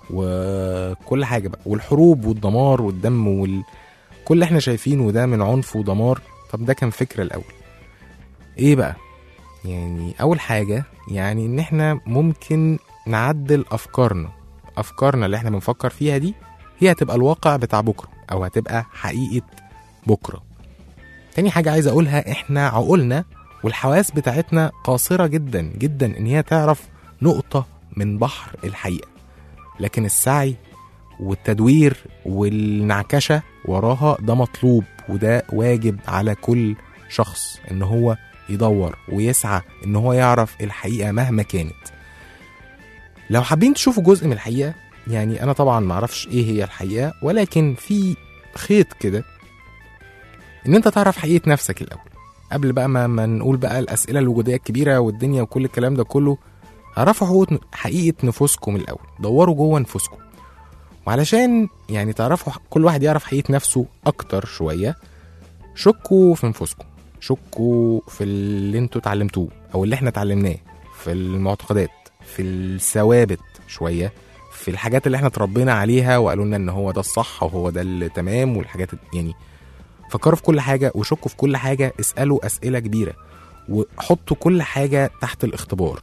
وكل حاجة بقى، والحروب والدمار والدم كل اللي احنا شايفينه ده من عنف ودمار. طب ده كان فكرة الأول. ايه بقى؟ يعني أول حاجة يعني إن احنا ممكن نعدل أفكارنا اللي احنا بنفكر فيها دي، هي هتبقى الواقع بتاع بكرة أو هتبقى حقيقة بكرة. تاني حاجة عايز أقولها، احنا عقولنا والحواس بتاعتنا قاصرة جدا جدا إن هي تعرف نقطة من بحر الحقيقة، لكن السعي والتدوير والنعكشة وراها ده مطلوب، وده واجب على كل شخص إن هو يدور ويسعى إن هو يعرف الحقيقة مهما كانت. لو حابين تشوفوا جزء من الحقيقة، يعني أنا طبعا معرفش إيه هي الحقيقة، ولكن في خيط كده إن أنت تعرف حقيقة نفسك الأول، قبل بقى ما نقول بقى الأسئلة الوجودية الكبيرة والدنيا وكل الكلام ده كله. عرفوا حقيقة نفوسكم الأول، دوروا جوه نفوسكم، وعلشان يعني تعرفوا كل واحد يعرف حقيقة نفسه أكتر شوية، شكوا في نفوسكم، شكوا في اللي انتوا اتعلمتوه أو اللي احنا اتعلمناه، في المعتقدات، في الثوابت شوية، في الحاجات اللي احنا اتربينا عليها وقالوا لنا ان هو ده الصح وهو ده التمام، والحاجات يعني فكروا في كل حاجة وشكوا في كل حاجة. اسألوا أسئلة كبيرة وحطوا كل حاجة تحت الاختبار.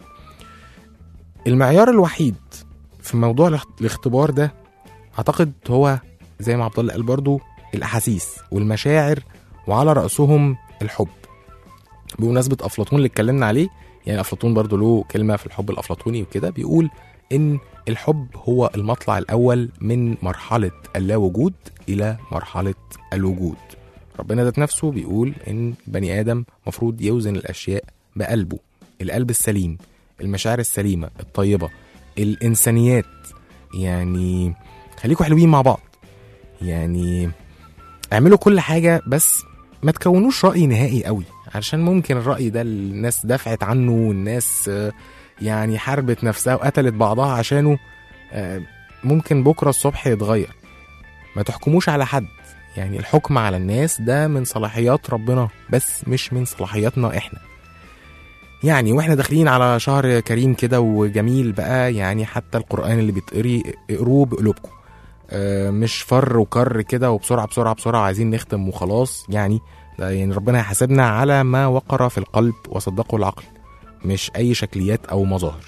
المعيار الوحيد في موضوع الاختبار ده أعتقد هو زي ما عبد الله قال برضو الأحاسيس والمشاعر، وعلى رأسهم الحب. بمناسبة أفلاطون اللي اتكلمنا عليه، يعني أفلاطون برضو له كلمة في الحب الأفلاطوني وكده، بيقول إن الحب هو المطلع الأول من مرحلة اللاوجود إلى مرحلة الوجود. ربنا ذات نفسه بيقول إن بني آدم مفروض يوزن الأشياء بقلبه، القلب السليم، المشاعر السليمة الطيبة، الإنسانيات. يعني خليكوا حلوين مع بعض، يعني اعملوا كل حاجة، بس ما تكونوش رأي نهائي قوي، علشان ممكن الرأي ده الناس دفعت عنه والناس يعني حاربت نفسها وقتلت بعضها عشانه، ممكن بكرة الصبح يتغير. ما تحكموش على حد، يعني الحكم على الناس ده من صلاحيات ربنا بس مش من صلاحياتنا احنا. يعني واحنا داخلين على شهر كريم كده وجميل بقى، يعني حتى القرآن اللي بيتقري اقروه بقلوبكم، مش فر وكر كده وبسرعة بسرعة بسرعة عايزين نختم وخلاص. يعني ربنا يحاسبنا على ما وقر في القلب وصدقه العقل، مش أي شكليات أو مظاهر.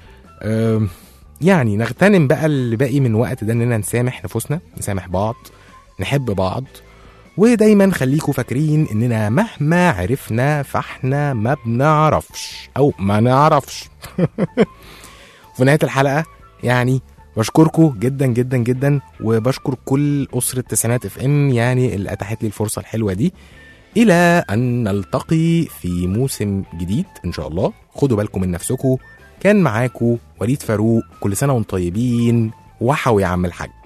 يعني نغتنم بقى اللي باقي من وقت ده إننا نسامح نفوسنا، نسامح بعض، نحب بعض، ودايما خليكوا فاكرين إننا مهما عرفنا فاحنا ما بنعرفش أو ما نعرفش. في نهاية الحلقة يعني بشكركم جدا جدا جدا، وبشكر كل أسرة تسعينات اف ام يعني اللي أتاحت لي الفرصة الحلوة دي. إلى أن نلتقي في موسم جديد إن شاء الله. خدوا بالكم من نفسكم. كان معاكم وليد فاروق، كل سنة وانتم طيبين، وحوا يا عم الحاج.